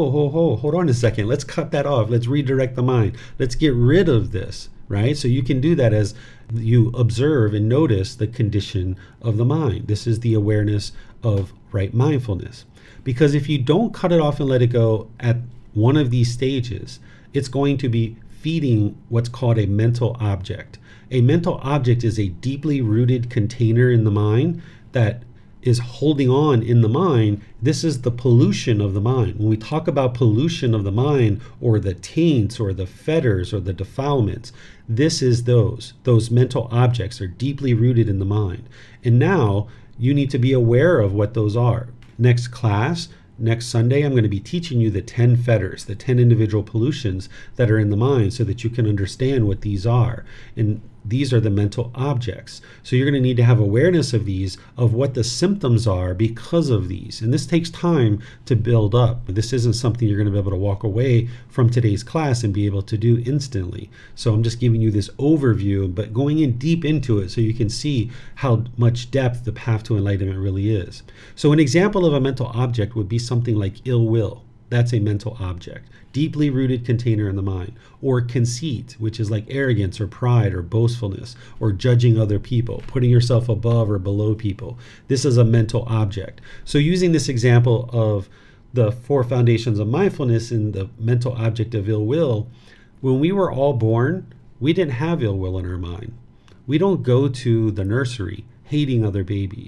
Speaker 2: Hold on a second. Let's cut that off. Let's redirect the mind. Let's get rid of this, right? So you can do that as you observe and notice the condition of the mind. This is the awareness of right mindfulness. Because if you don't cut it off and let it go at one of these stages, it's going to be feeding what's called a mental object. A mental object is a deeply rooted container in the mind that is holding on in the mind. This is the pollution of the mind. When we talk about pollution of the mind or the taints or the fetters or the defilements, this is those mental objects are deeply rooted in the mind. And now you need to be aware of what those are. Next class, next Sunday, I'm going to be teaching you the 10 fetters, the 10 individual pollutions that are in the mind so that you can understand what these are. And these are the mental objects. So you're going to need to have awareness of these, of what the symptoms are because of these. And this takes time to build up. This isn't something you're going to be able to walk away from today's class and be able to do instantly. So I'm just giving you this overview, but going in deep into it so you can see how much depth the path to enlightenment really is. So an example of a mental object would be something like ill will. That's a mental object, deeply rooted container in the mind. Or conceit, which is like arrogance or pride or boastfulness or judging other people, putting yourself above or below people. This is a mental object. So using this example of the 4 foundations of mindfulness in the mental object of ill will, when we were all born, we didn't have ill will in our mind. We don't go to the nursery hating other babies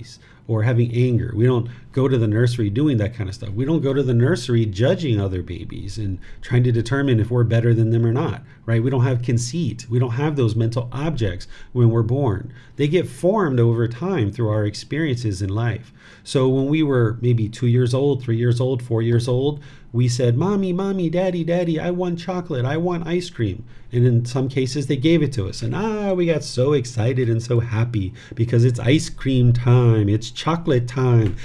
Speaker 2: or having anger. We don't go to the nursery doing that kind of stuff. We don't go to the nursery judging other babies and trying to determine if we're better than them or not, right? We don't have conceit. We don't have those mental objects when we're born. They get formed over time through our experiences in life. So when we were maybe 2 years old, 3 years old, 4 years old, we said, "Mommy, mommy, daddy, daddy, I want chocolate, I want ice cream." And in some cases they gave it to us. And we got so excited and so happy because it's ice cream time, it's chocolate time,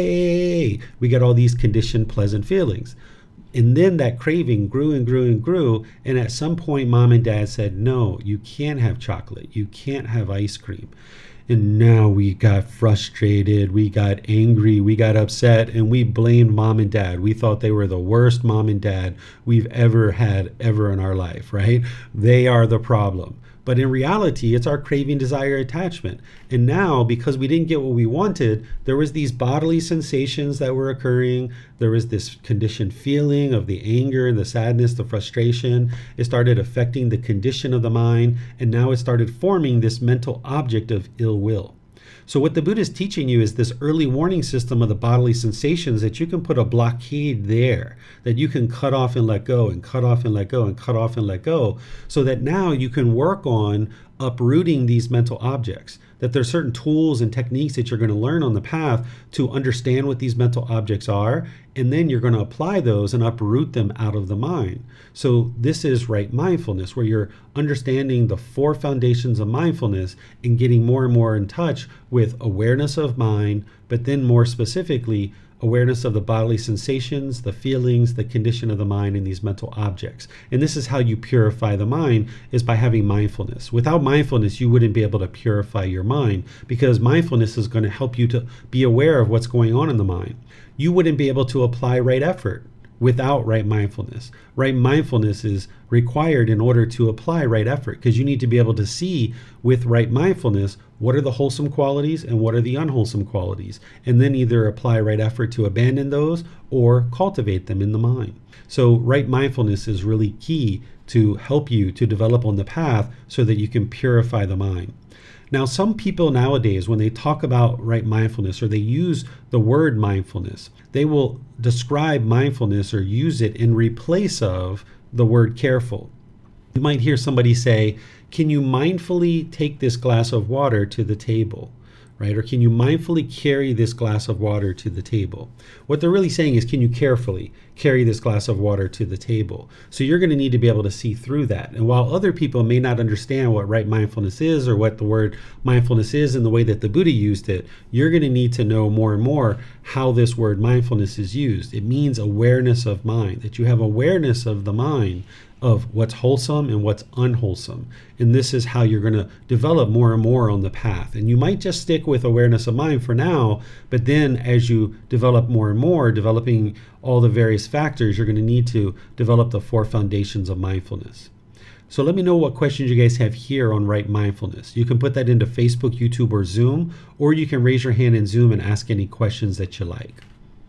Speaker 2: yay! We got all these conditioned pleasant feelings. And then that craving grew and grew and grew. And at some point, mom and dad said, "No, you can't have chocolate, you can't have ice cream." And now we got frustrated, we got angry, we got upset, and we blamed mom and dad. We thought they were the worst mom and dad we've ever had ever in our life, right? They are the problem. But in reality, it's our craving, desire, attachment. And now, because we didn't get what we wanted, there was these bodily sensations that were occurring. There was this conditioned feeling of the anger, the sadness, the frustration. It started affecting the condition of the mind. And now it started forming this mental object of ill will. So what the Buddha is teaching you is this early warning system of the bodily sensations, that you can put a blockade there, that you can cut off and let go, and cut off and let go, and cut off and let go, so that now you can work on uprooting these mental objects. That there's certain tools and techniques that you're going to learn on the path to understand what these mental objects are, and then you're going to apply those and uproot them out of the mind. So this is right mindfulness, where you're understanding the 4 foundations of mindfulness and getting more and more in touch with awareness of mind, but then more specifically, awareness of the bodily sensations, the feelings, the condition of the mind, and these mental objects. And this is how you purify the mind, is by having mindfulness. Without mindfulness, you wouldn't be able to purify your mind, because mindfulness is going to help you to be aware of what's going on in the mind. You wouldn't be able to apply right effort without right mindfulness. Right mindfulness is required in order to apply right effort, because you need to be able to see with right mindfulness what are the wholesome qualities and what are the unwholesome qualities, and then either apply right effort to abandon those or cultivate them in the mind. So right mindfulness is really key to help you to develop on the path so that you can purify the mind. Now, some people nowadays, when they talk about right mindfulness, or they use the word mindfulness, they will describe mindfulness or use it in replace of the word careful. You might hear somebody say, "Can you mindfully take this glass of water to the table?" Right? Or can you mindfully carry this glass of water to the table? What they're really saying is, can you carefully carry this glass of water to the table? So you're going to need to be able to see through that. And while other people may not understand what right mindfulness is, or what the word mindfulness is in the way that the Buddha used it, you're going to need to know more and more how this word mindfulness is used. It means awareness of mind, that you have awareness of the mind, of what's wholesome and what's unwholesome. And this is how you're going to develop more and more on the path. And you might just stick with awareness of mind for now, but then as you develop more and more, developing all the various factors, you're going to need to develop the 4 foundations of mindfulness. So let me know what questions you guys have here on right mindfulness. You can put that into Facebook, YouTube, or Zoom, or you can raise your hand in Zoom and ask any questions that you like.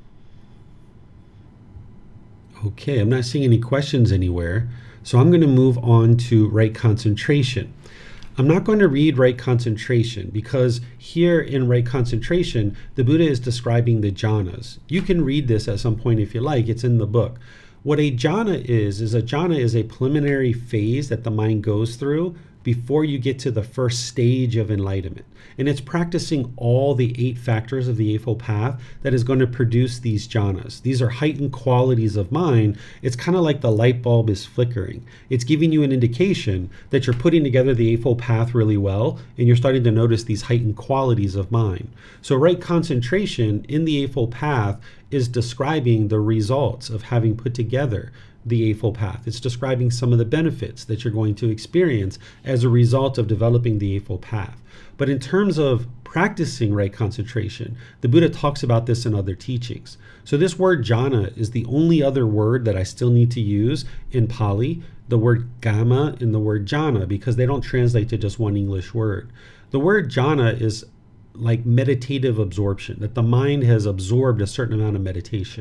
Speaker 2: Okay, I'm not seeing any questions anywhere, so I'm going to move on to right concentration. I'm not going to read right concentration, because here in right concentration, the Buddha is describing the jhanas. You can read this at some point if you like, it's in the book. What a jhana is a jhana is a preliminary phase that the mind goes through before you get to the first stage of enlightenment. And it's practicing all the 8 factors of the Eightfold Path that is going to produce these jhanas. These are heightened qualities of mind. It's kind of like the light bulb is flickering. It's giving you an indication that you're putting together the Eightfold Path really well, and you're starting to notice these heightened qualities of mind. So right concentration in the Eightfold Path is describing the results of having put together the Eightfold Path. It's describing some of the benefits that you're going to experience as a result of developing the Eightfold Path. But in terms of practicing right concentration, the Buddha talks about this in other teachings. So this word jhana is the only other word that I still need to use in Pali, the word gamma and the word jhana, because they don't translate to just one English word. The word jhana is like meditative absorption, that the mind has absorbed a certain amount of meditation.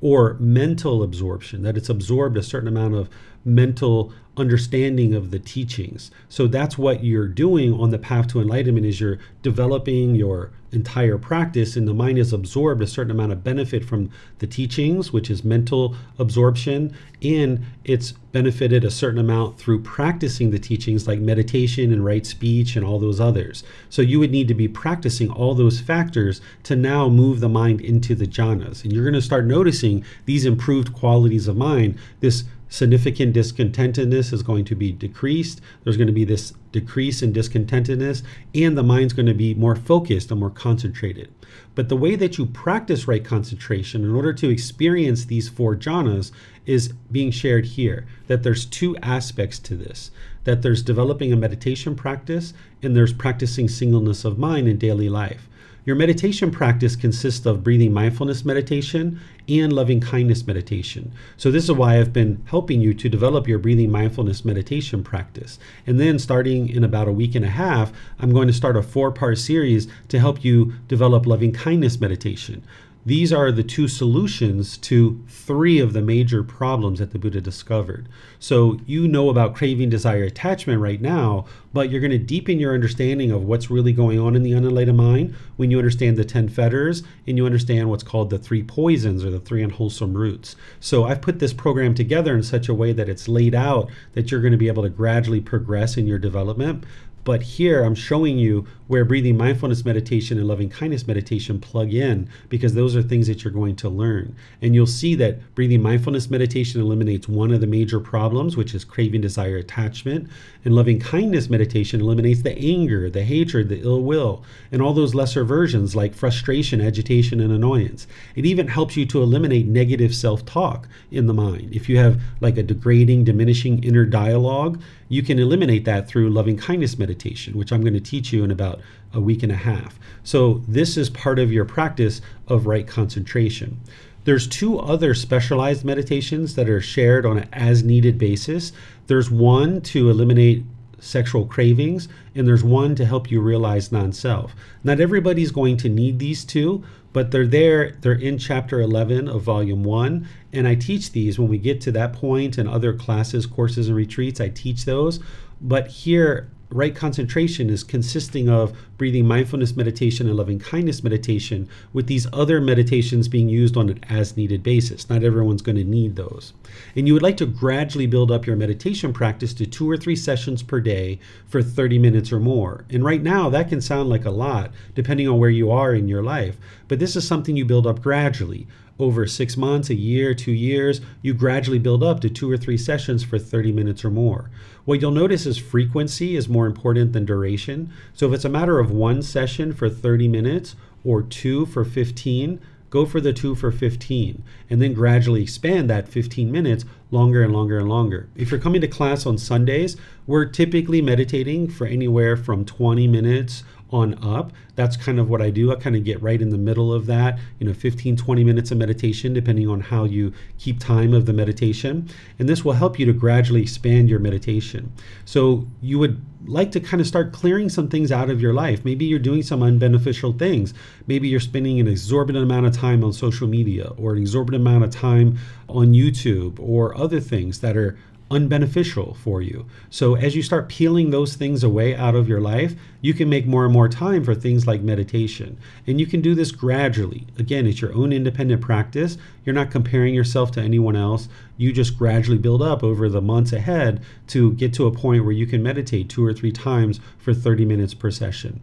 Speaker 2: or mental absorption, that it's absorbed a certain amount of mental understanding of the teachings. So that's what you're doing on the path to enlightenment, is you're developing your entire practice, and the mind has absorbed a certain amount of benefit from the teachings, which is mental absorption, and it's benefited a certain amount through practicing the teachings like meditation and right speech and all those others. So you would need to be practicing all those factors to now move the mind into the jhanas. And you're going to start noticing these improved qualities of mind. This significant discontentedness is going to be decreased. There's going to be this decrease in discontentedness, and the mind's going to be more focused and more concentrated. But the way that you practice right concentration in order to experience these 4 jhanas is being shared here. That there's 2 aspects to this. That there's developing a meditation practice, and there's practicing singleness of mind in daily life. Your meditation practice consists of breathing mindfulness meditation and loving kindness meditation. So this is why I've been helping you to develop your breathing mindfulness meditation practice. And then starting in about a week and a half, I'm going to start a 4-part series to help you develop loving kindness meditation. These are the 2 solutions to 3 of the major problems that the Buddha discovered. So you know about craving, desire, attachment right now, but you're going to deepen your understanding of what's really going on in the unenlightened mind when you understand the 10 fetters and you understand what's called the 3 poisons, or the 3 unwholesome roots. So I've put this program together in such a way that it's laid out that you're going to be able to gradually progress in your development. But here I'm showing you where breathing mindfulness meditation and loving kindness meditation plug in, because those are things that you're going to learn. And you'll see that breathing mindfulness meditation eliminates one of the major problems, which is craving, desire, attachment. And loving kindness meditation eliminates the anger, the hatred, the ill will, and all those lesser versions like frustration, agitation, and annoyance. It even helps you to eliminate negative self-talk in the mind. If you have like a degrading, diminishing inner dialogue, you can eliminate that through loving kindness meditation, which I'm going to teach you in about a week and a half. So this is part of your practice of right concentration. There's 2 other specialized meditations that are shared on an as-needed basis. There's one to eliminate sexual cravings, and there's one to help you realize non-self. Not everybody's going to need these 2, but they're there. They're in chapter 11 of volume 1, and I teach these when we get to that point in other classes, courses, and retreats. I teach those. But here, right concentration is consisting of breathing mindfulness meditation and loving kindness meditation, with these other meditations being used on an as-needed basis. Not everyone's going to need those. And you would like to gradually build up your meditation practice to 2 or 3 sessions per day for 30 minutes or more. And right now, that can sound like a lot, depending on where you are in your life. But this is something you build up gradually. Over 6 months, a year, 2 years, you gradually build up to 2 or 3 sessions for 30 minutes or more. What you'll notice is frequency is more important than duration. So if it's a matter of 1 session for 30 minutes or 2 for 15, go for the 2 for 15, and then gradually expand that 15 minutes longer and longer and longer. If you're coming to class on Sundays, we're typically meditating for anywhere from 20 minutes on up. That's kind of what I do. I kind of get right in the middle of that, 15, 20 minutes of meditation, depending on how you keep time of the meditation. And this will help you to gradually expand your meditation. So you would like to kind of start clearing some things out of your life. Maybe you're doing some unbeneficial things. Maybe you're spending an exorbitant amount of time on social media, or an exorbitant amount of time on YouTube, or other things that are unbeneficial for you. So as you start peeling those things away out of your life, you can make more and more time for things like meditation. And you can do this gradually. Again, it's your own independent practice. You're not comparing yourself to anyone else. You just gradually build up over the months ahead to get to a point where you can meditate 2 or 3 times for 30 minutes per session.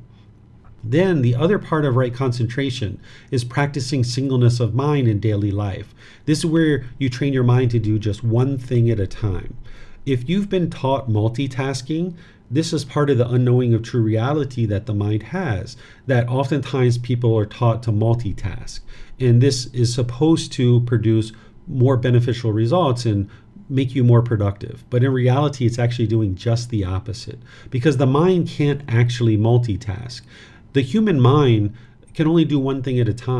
Speaker 2: Then the other part of right concentration is practicing singleness of mind in daily life. This is where you train your mind to do just one thing at a time. If you've been taught multitasking, this is part of the unknowing of true reality that the mind has, that oftentimes people are taught to multitask. And this is supposed to produce more beneficial results and make you more productive. But in reality, it's actually doing just the opposite, because the mind can't actually multitask. The human mind can only do one thing at a time.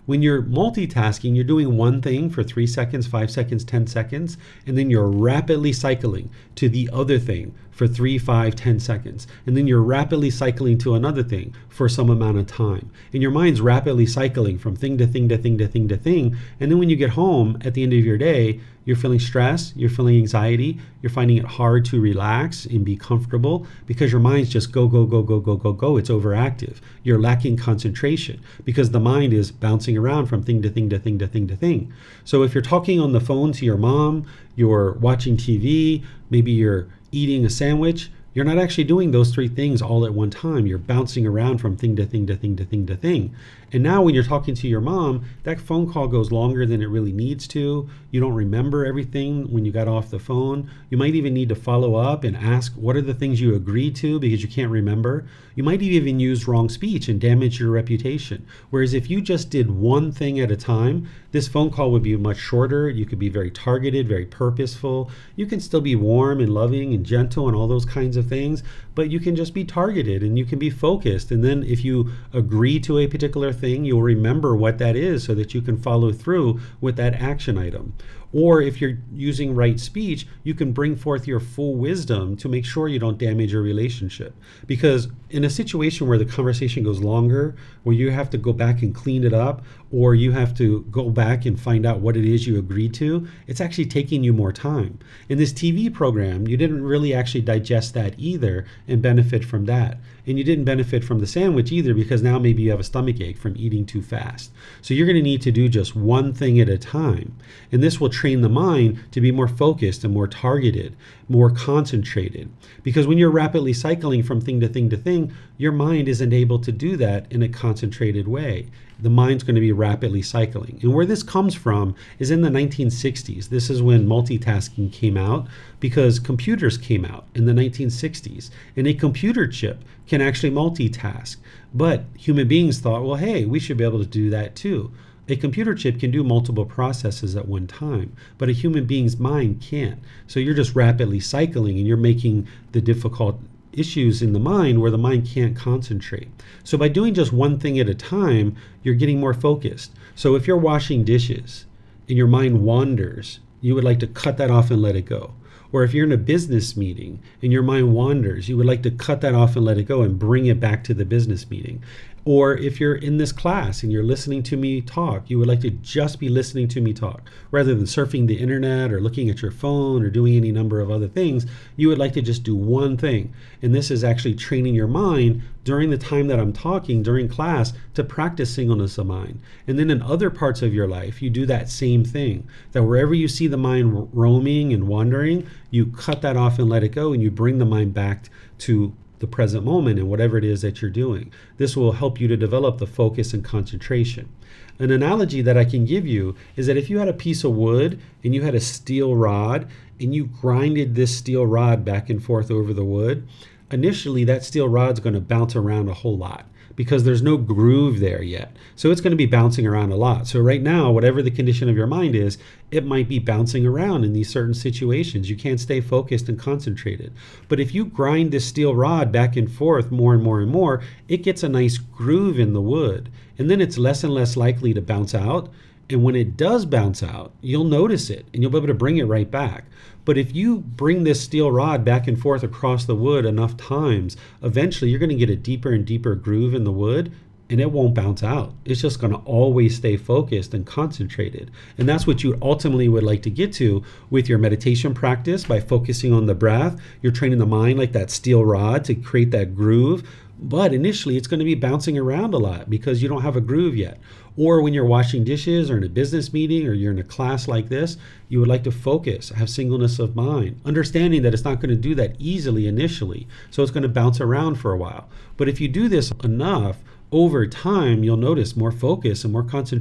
Speaker 2: When you're multitasking, you're doing one thing for 3 seconds, 5 seconds, 10 seconds, and then you're rapidly cycling to the other thing for 3, 5, 10 seconds. And then you're rapidly cycling to another thing for some amount of time. And your mind's rapidly cycling from thing to thing to thing to thing to thing. And then when you get home at the end of your day, you're feeling stress, you're feeling anxiety, you're finding it hard to relax and be comfortable because your mind's just go, go, go, go, go, go, go. It's overactive. You're lacking concentration because the mind is bouncing around from thing to thing to thing to thing to thing. So if you're talking on the phone to your mom, you're watching TV, maybe you're eating a sandwich, you're not actually doing those 3 things all at one time. You're bouncing around from thing to thing to thing to thing to thing. And now when you're talking to your mom, that phone call goes longer than it really needs to. You don't remember everything when you got off the phone. You might even need to follow up and ask, what are the things you agreed to because you can't remember? You might even use wrong speech and damage your reputation. Whereas if you just did one thing at a time, this phone call would be much shorter. You could be very targeted, very purposeful. You can still be warm and loving and gentle and all those kinds of things, but you can just be targeted and you can be focused. And then if you agree to a particular thing, you'll remember what that is so that you can follow through with that action item. Or if you're using right speech, you can bring forth your full wisdom to make sure you don't damage your relationship. Because in a situation where the conversation goes longer, where you have to go back and clean it up, or you have to go back and find out what it is you agreed to, it's actually taking you more time. In this TV program, you didn't really actually digest that either and benefit from that. And you didn't benefit from the sandwich either because now maybe you have a stomach ache from eating too fast. So you're going to need to do just one thing at a time. And this will train the mind to be more focused and more targeted, more concentrated. Because when you're rapidly cycling from thing to thing to thing, your mind isn't able to do that in a concentrated way. The mind's going to be rapidly cycling. And where this comes from is in the 1960s. This is when multitasking came out because computers came out in the 1960s. And a computer chip can actually multitask. But human beings thought, well, hey, we should be able to do that too. A computer chip can do multiple processes at one time, but a human being's mind can't. So you're just rapidly cycling and you're making the difficult issues in the mind where the mind can't concentrate. So by doing just one thing at a time, you're getting more focused. So if you're washing dishes and your mind wanders, you would like to cut that off and let it go. Or if you're in a business meeting and your mind wanders, you would like to cut that off and let it go and bring it back to the business meeting. Or if you're in this class and you're listening to me talk, you would like to just be listening to me talk. Rather than surfing the internet or looking at your phone or doing any number of other things, you would like to just do one thing. And this is actually training your mind during the time that I'm talking, during class, to practice singleness of mind. And then in other parts of your life, you do that same thing. That wherever you see the mind roaming and wandering, you cut that off and let it go, and you bring the mind back to the present moment and whatever it is that you're doing. This will help you to develop the focus and concentration. An analogy that I can give you is that if you had a piece of wood and you had a steel rod and you grinded this steel rod back and forth over the wood, initially that steel rod's going to bounce around a whole lot because there's no groove there yet. So it's going to be bouncing around a lot. So right now, whatever the condition of your mind is, it might be bouncing around in these certain situations. You can't stay focused and concentrated. But if you grind this steel rod back and forth more and more and more, it gets a nice groove in the wood. And then it's less and less likely to bounce out. And when it does bounce out, you'll notice it and you'll be able to bring it right back. But if you bring this steel rod back and forth across the wood enough times, eventually you're going to get a deeper and deeper groove in the wood and it won't bounce out. It's just going to always stay focused and concentrated. And that's what you ultimately would like to get to with your meditation practice by focusing on the breath. You're training the mind like that steel rod to create that groove. But initially it's going to be bouncing around a lot because you don't have a groove yet. Or when you're washing dishes or in a business meeting or you're in a class like this, you would like to focus, have singleness of mind, understanding that it's not going to do that easily initially. So it's going to bounce around for a while. But if you do this enough, over time, you'll notice more focus and more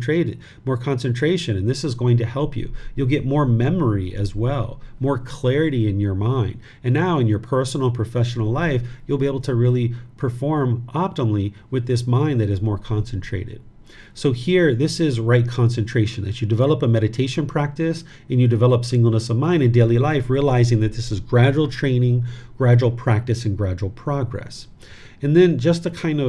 Speaker 2: concentration, and this is going to help you. You'll get more memory as well, more clarity in your mind. And now in your personal and professional life, you'll be able to really perform optimally with this mind that is more concentrated. So here, this is right concentration, that you develop a meditation practice and you develop singleness of mind in daily life, realizing that this is gradual training, gradual practice, and gradual progress. And then just to kind of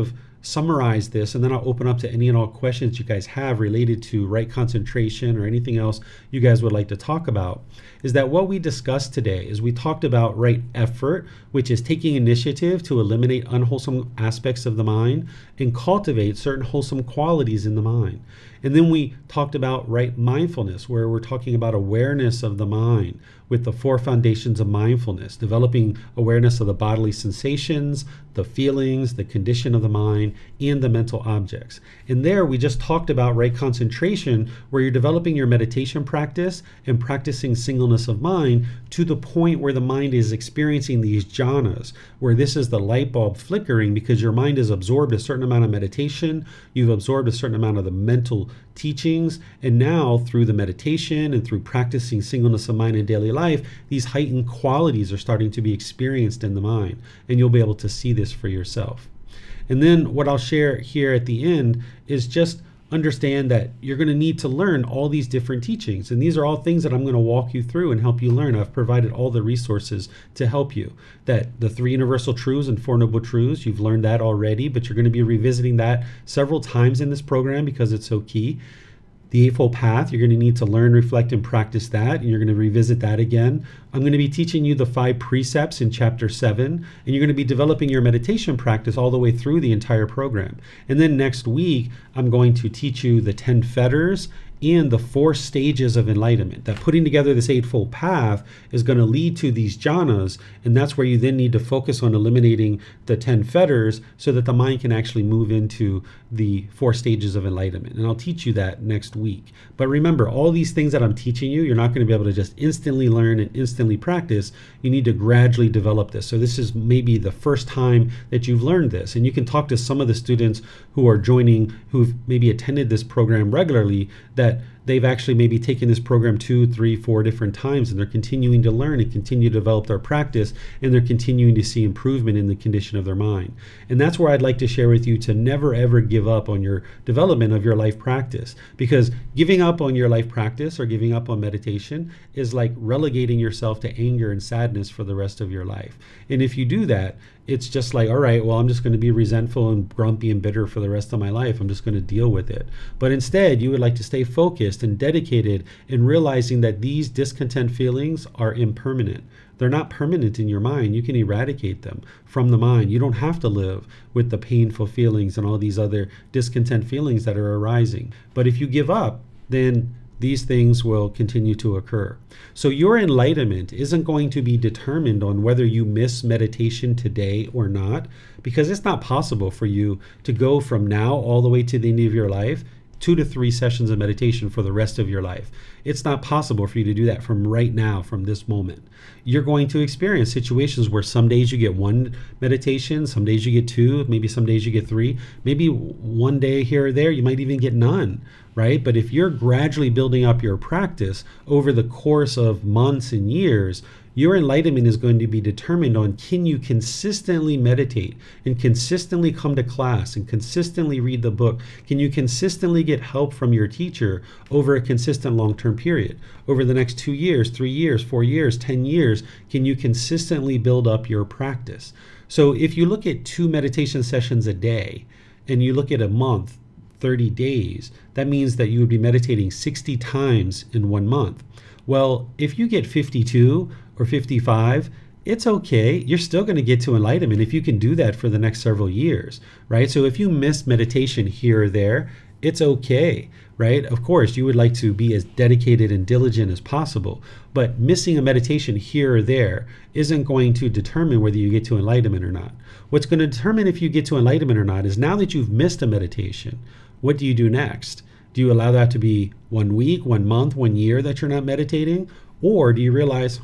Speaker 2: summarize this, and then I'll open up to any and all questions you guys have related to right concentration or anything else you guys would like to talk about, is that what we discussed today is we talked about right effort, which is taking initiative to eliminate unwholesome aspects of the mind and cultivate certain wholesome qualities in the mind. And then we talked about right mindfulness, where we're talking about awareness of the mind with the 4 foundations of mindfulness, developing awareness of the bodily sensations, the feelings, the condition of the mind, and the mental objects. And there we just talked about right concentration, where you're developing your meditation practice and practicing singleness of mind to the point where the mind is experiencing these jhanas, where this is the light bulb flickering because your mind has absorbed a certain amount of meditation, you've absorbed a certain amount of the mental teachings, and now through the meditation and through practicing singleness of mind in daily life, these heightened qualities are starting to be experienced in the mind, and you'll be able to see this for yourself. And then what I'll share here at the end is just understand that you're going to need to learn all these different teachings, and these are all things that I'm going to walk you through and help you learn. I've provided all the resources to help you. That the 3 universal truths and 4 noble truths, you've learned that already, but you're going to be revisiting that several times in this program because it's so key. The Eightfold Path, you're going to need to learn, reflect, and practice that, and you're going to revisit that again. I'm going to be teaching you the 5 precepts in Chapter 7, and you're going to be developing your meditation practice all the way through the entire program. And then next week, I'm going to teach you the 10 fetters and the 4 stages of enlightenment. That putting together this Eightfold Path is going to lead to these jhanas, and that's where you then need to focus on eliminating the 10 fetters so that the mind can actually move into the 4 stages of enlightenment. And I'll teach you that next week. But remember, all these things that I'm teaching you, you're not going to be able to just instantly learn and instantly practice. You need to gradually develop this. So this is maybe the first time that you've learned this. And you can talk to some of the students who are joining, who've maybe attended this program regularly, that they've actually maybe taken this program 2, 3, 4 different times, and they're continuing to learn and continue to develop their practice, and they're continuing to see improvement in the condition of their mind. And that's where I'd like to share with you to never ever give up on your development of your life practice, because giving up on your life practice or giving up on meditation is like relegating yourself to anger and sadness for the rest of your life. And if you do that, it's just like, all right, well, I'm just going to be resentful and grumpy and bitter for the rest of my life. I'm just going to deal with it. But instead, you would like to stay focused and dedicated in realizing that these discontent feelings are impermanent. They're not permanent in your mind. You can eradicate them from the mind. You don't have to live with the painful feelings and all these other discontent feelings that are arising. But if you give up, then these things will continue to occur. So your enlightenment isn't going to be determined on whether you miss meditation today or not, because it's not possible for you to go from now all the way to the end of your life, 2 to 3 sessions of meditation for the rest of your life. It's not possible for you to do that from right now, from this moment. You're going to experience situations where some days you get 1 meditation, some days you get 2, maybe some days you get 3, maybe one day here or there you might even get none, right? But if you're gradually building up your practice over the course of months and years, your enlightenment is going to be determined on, can you consistently meditate and consistently come to class and consistently read the book? Can you consistently get help from your teacher over a consistent long-term period? Over the next 2 years, 3 years, 4 years, 10 years, can you consistently build up your practice? So if you look at 2 meditation sessions a day and you look at a month, 30 days, that means that you would be meditating 60 times in 1 month. Well, if you get 52 or 55, it's okay. You're still going to get to enlightenment if you can do that for the next several years, right? So if you miss meditation here or there, it's okay, right? Of course, you would like to be as dedicated and diligent as possible, but missing a meditation here or there isn't going to determine whether you get to enlightenment or not. What's going to determine if you get to enlightenment or not is, now that you've missed a meditation, what do you do next? Do you allow that to be 1 week, 1 month, 1 year that you're not meditating? Or do you realize,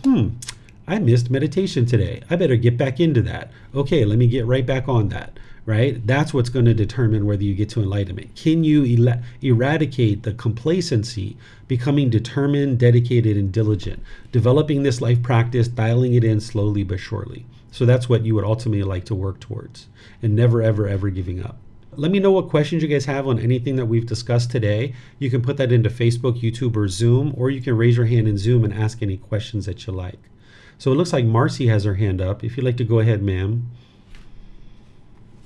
Speaker 2: I missed meditation today. I better get back into that. Okay, let me get right back on that, right? That's what's going to determine whether you get to enlightenment. Can you eradicate the complacency, becoming determined, dedicated, and diligent, developing this life practice, dialing it in slowly but surely? So that's what you would ultimately like to work towards, and never, ever, ever giving up. Let me know what questions you guys have on anything that we've discussed today. You can put that into Facebook, YouTube, or Zoom, or you can raise your hand in Zoom and ask any questions that you like. So it looks like Marcy has her hand up. If you'd like to go ahead, ma'am.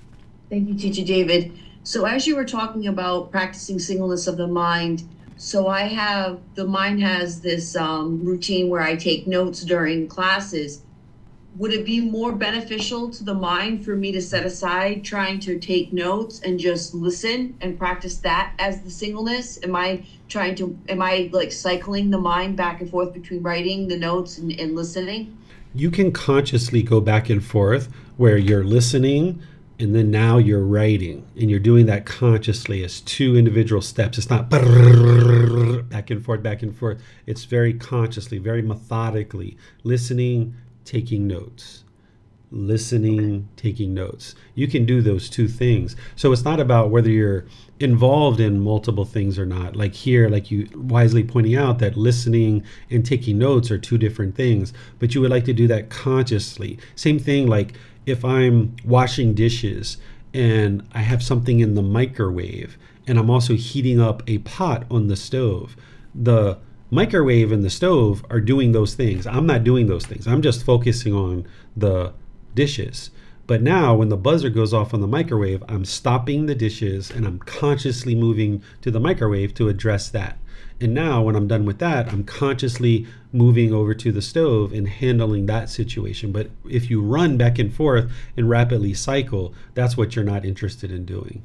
Speaker 3: Thank you, Teacher David. So as you were talking about practicing singleness of the mind, so the mind has this routine where I take notes during classes. Would it be more beneficial to the mind for me to set aside trying to take notes and just listen and practice that as the singleness? Am I like cycling the mind back and forth between writing the notes and listening?
Speaker 2: You can consciously go back and forth where you're listening and then now you're writing, and you're doing that consciously as two individual steps. It's not back and forth, back and forth. It's very consciously, very methodically listening, taking notes. Listening, taking notes. You can do those two things. So it's not about whether you're involved in multiple things or not. Like here, like you wisely pointing out that listening and taking notes are two different things, but you would like to do that consciously. Same thing like if I'm washing dishes and I have something in the microwave and I'm also heating up a pot on the stove. The microwave and the stove are doing those things. I'm not doing those things. I'm just focusing on the dishes. But now when the buzzer goes off on the microwave, I'm stopping the dishes and I'm consciously moving to the microwave to address that. And now when I'm done with that, I'm consciously moving over to the stove and handling that situation. But if you run back and forth and rapidly cycle, that's what you're not interested in doing.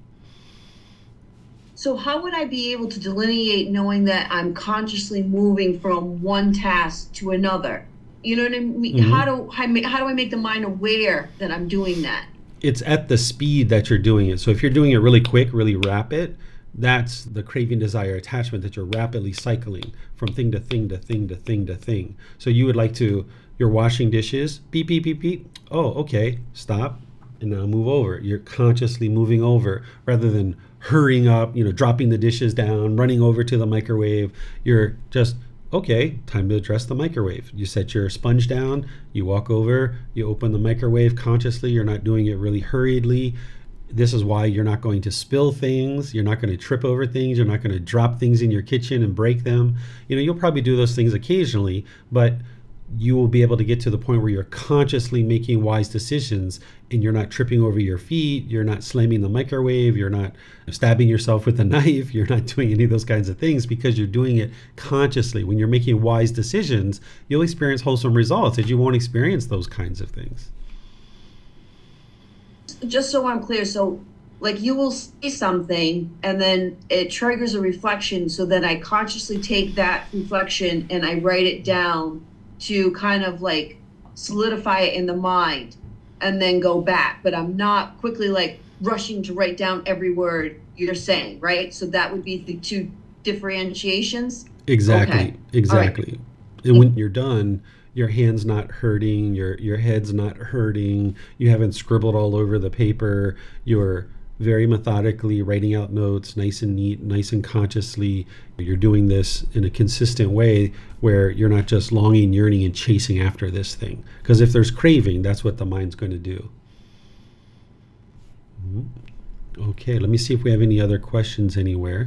Speaker 3: So how would I be able to delineate knowing that I'm consciously moving from one task to another? You know what I mean?
Speaker 2: Mm-hmm.
Speaker 3: How do I make the mind aware that I'm doing that?
Speaker 2: It's at the speed that you're doing it. So if you're doing it really quick, really rapid, that's the craving, desire, attachment that you're rapidly cycling from thing to thing to thing to thing to thing. So you would like to, you're washing dishes, beep, beep, beep, beep. Oh, okay, stop, and now move over. You're consciously moving over rather than hurrying up, dropping the dishes down, running over to the microwave. You're just, okay, time to address the microwave. You set your sponge down, you walk over, you open the microwave consciously. You're not doing it really hurriedly. This is why you're not going to spill things. You're not going to trip over things. You're not going to drop things in your kitchen and break them. You'll probably do those things occasionally, but you will be able to get to the point where you're consciously making wise decisions and you're not tripping over your feet. You're not slamming the microwave. You're not stabbing yourself with a knife. You're not doing any of those kinds of things because you're doing it consciously. When you're making wise decisions, you'll experience wholesome results and you won't experience those kinds of things.
Speaker 3: Just so I'm clear, so like you will say something and then it triggers a reflection, so then I consciously take that reflection and I write it down to kind of like solidify it in the mind and then go back. But I'm not quickly like rushing to write down every word you're saying, right? So that would be the two differentiations.
Speaker 2: Exactly.
Speaker 3: Okay.
Speaker 2: Exactly. Right. And when you're done, your hand's not hurting, your head's not hurting, you haven't scribbled all over the paper, you're very methodically writing out notes, nice and neat, nice and consciously. You're doing this in a consistent way where you're not just longing, yearning, and chasing after this thing. Because if there's craving, that's what the mind's going to do. Okay, let me see if we have any other questions anywhere.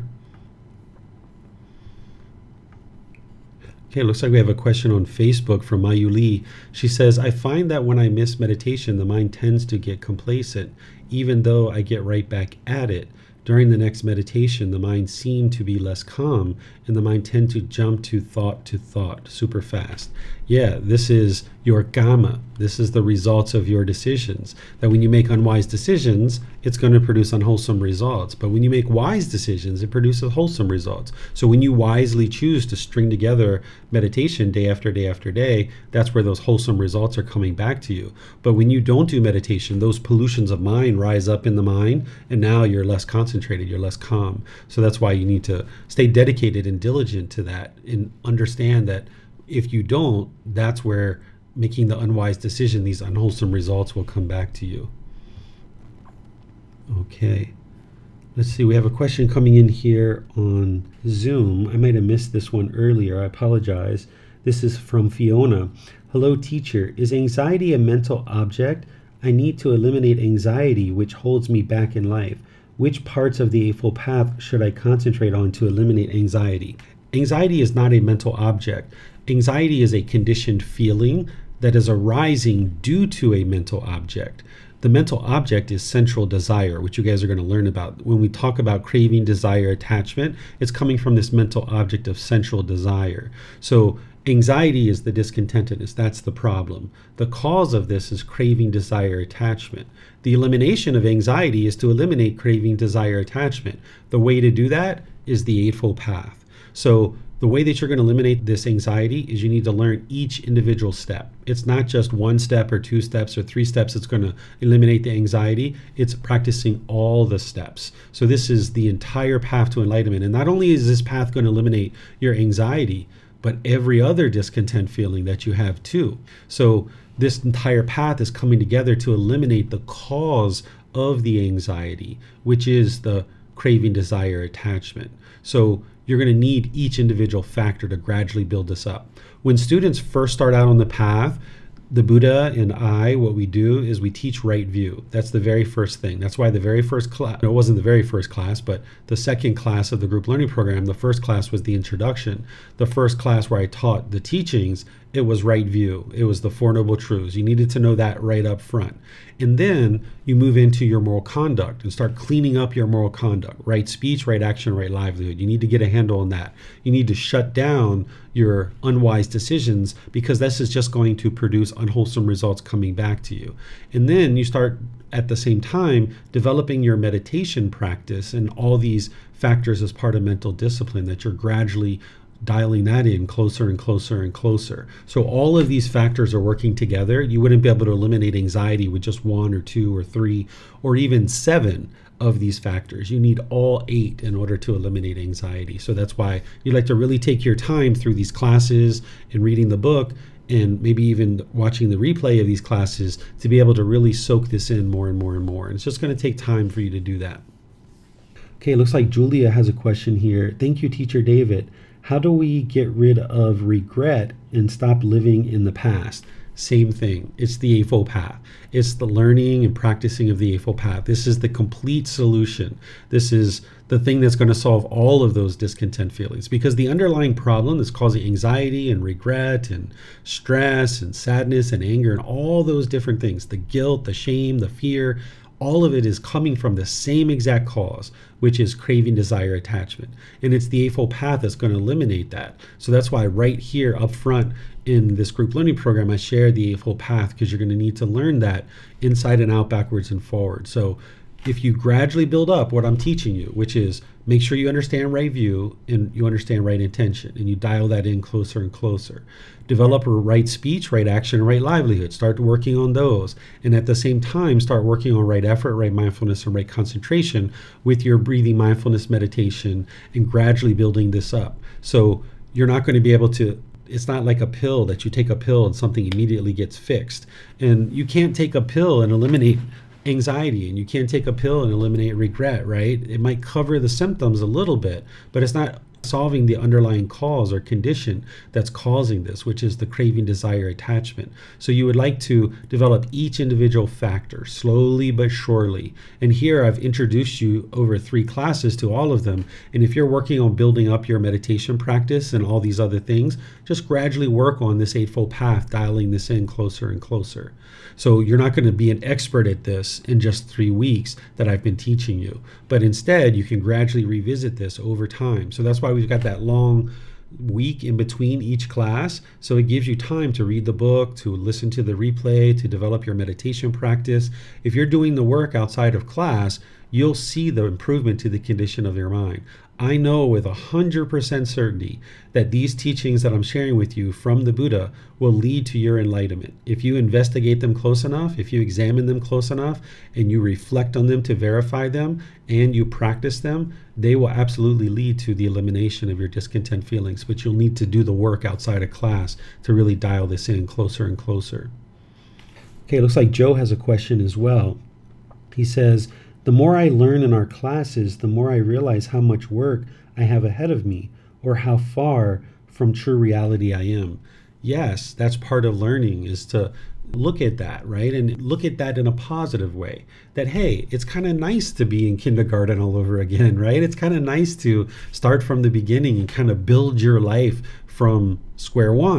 Speaker 2: Okay, looks like we have a question on Facebook from Mayu Lee. She says, I find that when I miss meditation, the mind tends to get complacent, even though I get right back at it. During the next meditation, the mind seemed to be less calm, and the mind tend to jump to thought super fast. Yeah, this is your karma. This is the results of your decisions. That when you make unwise decisions, it's going to produce unwholesome results. But when you make wise decisions, it produces wholesome results. So when you wisely choose to string together meditation day after day after day, that's where those wholesome results are coming back to you. But when you don't do meditation, those pollutions of mind rise up in the mind, and now you're less concentrated, you're less calm. So that's why you need to stay dedicated and diligent to that and understand that if you don't, that's where making the unwise decision, these unwholesome results will come back to you. Okay. Let's see, we have a question coming in here on Zoom. I might have missed this one earlier. I apologize. This is from Fiona. Hello, teacher. Is anxiety a mental object? I need to eliminate anxiety, which holds me back in life. Which parts of the Eightfold Path should I concentrate on to eliminate anxiety? Anxiety is not a mental object. Anxiety is a conditioned feeling that is arising due to a mental object. The mental object is central desire, which you guys are going to learn about. When we talk about craving, desire, attachment, it's coming from this mental object of central desire. So anxiety is the discontentedness. That's the problem. The cause of this is craving, desire, attachment. The elimination of anxiety is to eliminate craving, desire, attachment. The way to do that is the Eightfold Path. So the way that you're going to eliminate this anxiety is you need to learn each individual step. It's not just one step or two steps or three steps that's going to eliminate the anxiety. It's practicing all the steps. So this is the entire path to enlightenment. And not only is this path going to eliminate your anxiety, but every other discontent feeling that you have too. So this entire path is coming together to eliminate the cause of the anxiety, which is the craving, desire, attachment. So you're going to need each individual factor to gradually build this up. When students first start out on the path, the Buddha and I, what we do is we teach right view. That's the very first thing. That's why the very first class, no, it wasn't the very first class, but the second class of the group learning program, the first class was the introduction. The first class where I taught the teachings, it was right view. It was the Four Noble Truths. You needed to know that right up front. And then you move into your moral conduct and start cleaning up your moral conduct. Right speech, right action, right livelihood. You need to get a handle on that. You need to shut down your unwise decisions, because this is just going to produce unwholesome results coming back to you. And then you start at the same time developing your meditation practice and all these factors as part of mental discipline that you're gradually dialing that in closer and closer and closer. So all of these factors are working together. You wouldn't be able to eliminate anxiety with just one or two or three or even seven of these factors. You need all 8 in order to eliminate anxiety. So that's why you like to really take your time through these classes and reading the book and maybe even watching the replay of these classes to be able to really soak this in more and more and more. And it's just going to take time for you to do that. Okay, looks like Julia has a question here. Thank you, Teacher David. How do we get rid of regret and stop living in the past? Same thing. It's the Eightfold Path. It's the learning and practicing of the Eightfold Path. This is the complete solution. This is the thing that's going to solve all of those discontent feelings, because the underlying problem that's causing anxiety and regret and stress and sadness and anger and all those different things, the guilt, the shame, the fear, all of it is coming from the same exact cause, which is craving, desire, attachment. And it's the Eightfold Path that's going to eliminate that. So that's why right here up front in this group learning program, I share the Eightfold Path, because you're going to need to learn that inside and out, backwards and forward. So if you gradually build up what I'm teaching you, which is make sure you understand right view and you understand right intention, and you dial that in closer and closer. Develop a right speech, right action, and right livelihood. Start working on those. And at the same time, start working on right effort, right mindfulness, and right concentration with your breathing mindfulness meditation, and gradually building this up. So you're not going to be able to, it's not like a pill that you take a pill and something immediately gets fixed. And you can't take a pill and eliminate anxiety, and you can't take a pill and eliminate regret, right? It might cover the symptoms a little bit, but it's not solving the underlying cause or condition that's causing this, which is the craving, desire, attachment. So you would like to develop each individual factor slowly but surely. And here I've introduced you over 3 classes to all of them. And if you're working on building up your meditation practice and all these other things, just gradually work on this Eightfold Path, dialing this in closer and closer. So you're not going to be an expert at this in just 3 weeks that I've been teaching you, but instead you can gradually revisit this over time. So that's why we've got that long week in between each class. So it gives you time to read the book, to listen to the replay, to develop your meditation practice. If you're doing the work outside of class, you'll see the improvement to the condition of your mind. I know with 100% certainty that these teachings that I'm sharing with you from the Buddha will lead to your enlightenment. If you investigate them close enough, if you examine them close enough, and you reflect on them to verify them, and you practice them, they will absolutely lead to the elimination of your discontent feelings. But you'll need to do the work outside of class to really dial this in closer and closer. Okay, it looks like Joe has a question as well. He says, the more I learn in our classes, the more I realize how much work I have ahead of me, or how far from true reality I am. Yes, that's part of learning, is to look at that, right? And look at that in a positive way. That, hey, it's kind of nice to be in kindergarten all over again, right? It's kind of nice to start from the beginning and kind of build your life from square one,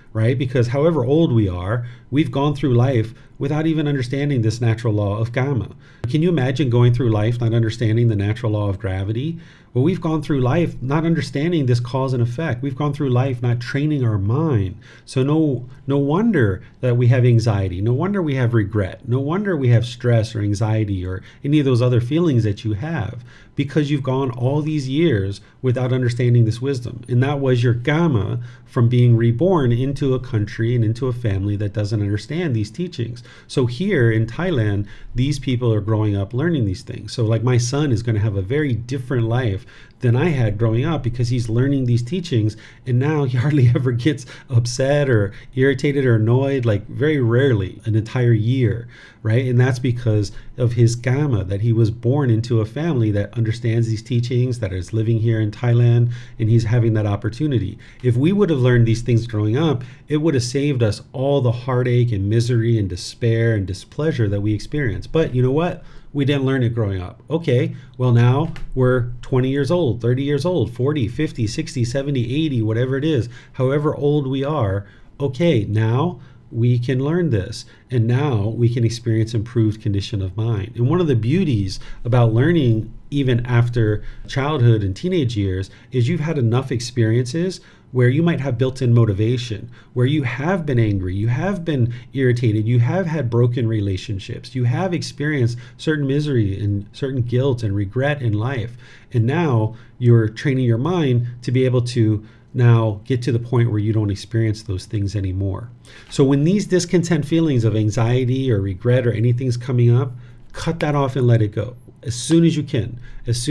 Speaker 2: right? Because however old we are, we've gone through life without even understanding this natural law of karma. Can you imagine going through life not understanding the natural law of gravity? Well, we've gone through life not understanding this cause and effect. We've gone through life not training our mind. So no wonder that we have anxiety. No wonder we have regret. No wonder we have stress or anxiety or any of those other feelings that you have, because you've gone all these years without understanding this wisdom. And that was your karma from being reborn into a country and into a family that doesn't understand these teachings. So here in Thailand, these people are growing up learning these things. So like my son is going to have a very different life than I had growing up because he's learning these teachings, and now he hardly ever gets upset or irritated or annoyed, like very rarely, an entire year, right? And that's because of his karma, that he was born into a family that understands these teachings, that is living here in Thailand, and he's having that opportunity. If we would have learned these things growing up, it would have saved us all the heartache and misery and despair and displeasure that we experience. But you know what? We didn't learn it growing up. Okay, well now we're 20 years old, 30 years old, 40, 50, 60, 70, 80, whatever it is, however old we are. Okay, now we can learn this, and now we can experience improved condition of mind. And one of the beauties about learning even after childhood and teenage years is you've had enough experiences where you might have built-in motivation, where you have been angry, you have been irritated, you have had broken relationships, you have experienced certain misery and certain guilt and regret in life. And now you're training your mind to be able to now get to the point where you don't experience those things anymore. So when these discontent feelings of anxiety or regret or anything's coming up, cut that off and let it go as soon as you can,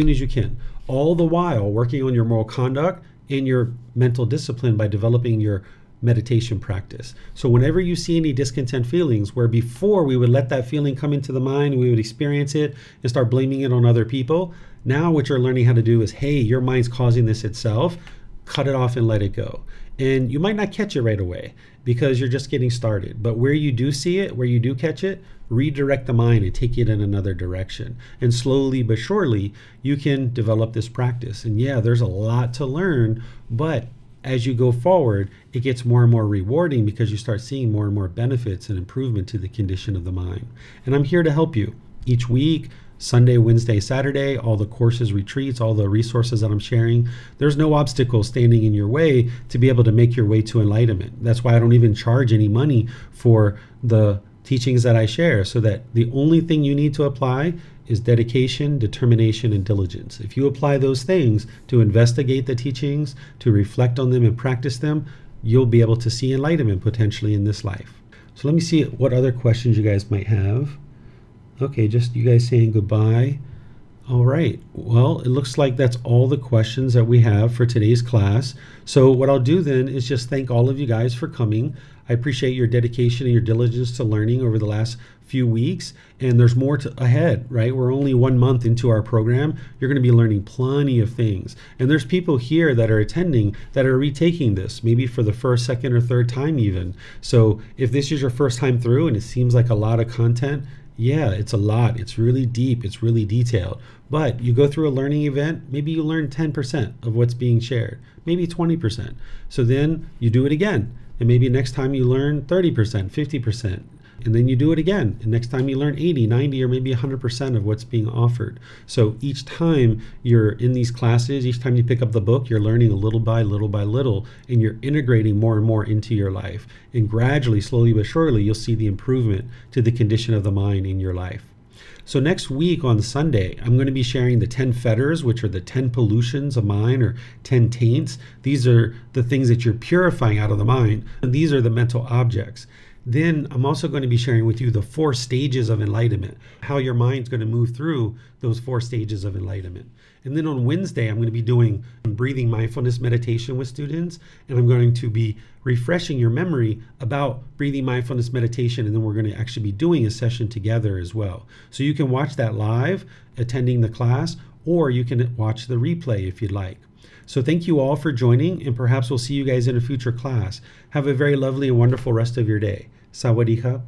Speaker 2: all the while working on your moral conduct and your mental discipline by developing your meditation practice. So whenever you see any discontent feelings, where before we would let that feeling come into the mind, we would experience it and start blaming it on other people, now what you're learning how to do is, hey, your mind's causing this itself, cut it off and let it go. And you might not catch it right away because you're just getting started. But where you do see it, where you do catch it, redirect the mind and take it in another direction. And slowly but surely, you can develop this practice. And yeah, there's a lot to learn, but as you go forward, it gets more and more rewarding because you start seeing more and more benefits and improvement to the condition of the mind. And I'm here to help you each week. Sunday, Wednesday, Saturday, all the courses, retreats, all the resources that I'm sharing. There's no obstacle standing in your way to be able to make your way to enlightenment. That's why I don't even charge any money for the teachings that I share, so that the only thing you need to apply is dedication, determination, and diligence. If you apply those things to investigate the teachings, to reflect on them and practice them, you'll be able to see enlightenment potentially in this life. So let me see what other questions you guys might have. Okay, just you guys saying goodbye. All right, well, it looks like that's all the questions that we have for today's class. So what I'll do then is just thank all of you guys for coming. I appreciate your dedication and your diligence to learning over the last few weeks, and there's more ahead, right? We're only 1 month into our program. You're going to be learning plenty of things. And there's people here that are attending that are retaking this, maybe for the first, second, or third time even. So if this is your first time through and it seems like a lot of content, yeah, it's a lot. It's really deep. It's really detailed. But you go through a learning event, maybe you learn 10% of what's being shared, maybe 20%. So then you do it again. And maybe next time you learn 30%, 50%. And then you do it again. And next time you learn 80, 90, or maybe 100% of what's being offered. So each time you're in these classes, each time you pick up the book, you're learning a little by little, and you're integrating more and more into your life. And gradually, slowly but surely, you'll see the improvement to the condition of the mind in your life. So next week on Sunday, I'm going to be sharing the 10 fetters, which are the 10 pollutions of mind, or 10 taints. These are the things that you're purifying out of the mind. And these are the mental objects. Then I'm also going to be sharing with you the 4 stages of enlightenment, how your mind's going to move through those 4 stages of enlightenment. And then on Wednesday, I'm going to be doing breathing mindfulness meditation with students, and I'm going to be refreshing your memory about breathing mindfulness meditation, and then we're going to actually be doing a session together as well. So you can watch that live, attending the class, or you can watch the replay if you'd like. So thank you all for joining, and perhaps we'll see you guys in a future class. Have a very lovely and wonderful rest of your day. Sawadee.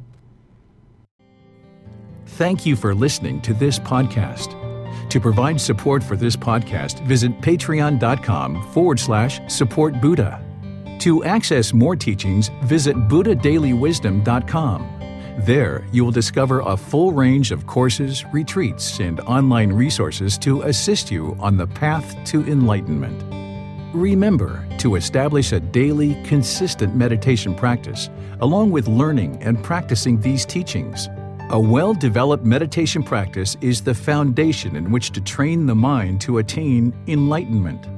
Speaker 1: Thank you for listening to this podcast. To provide support for this podcast, visit patreon.com/supportbuddha. To access more teachings, visit buddhadailywisdom.com. There, you will discover a full range of courses, retreats, and online resources to assist you on the path to enlightenment. Remember to establish a daily, consistent meditation practice, along with learning and practicing these teachings. A well-developed meditation practice is the foundation in which to train the mind to attain enlightenment.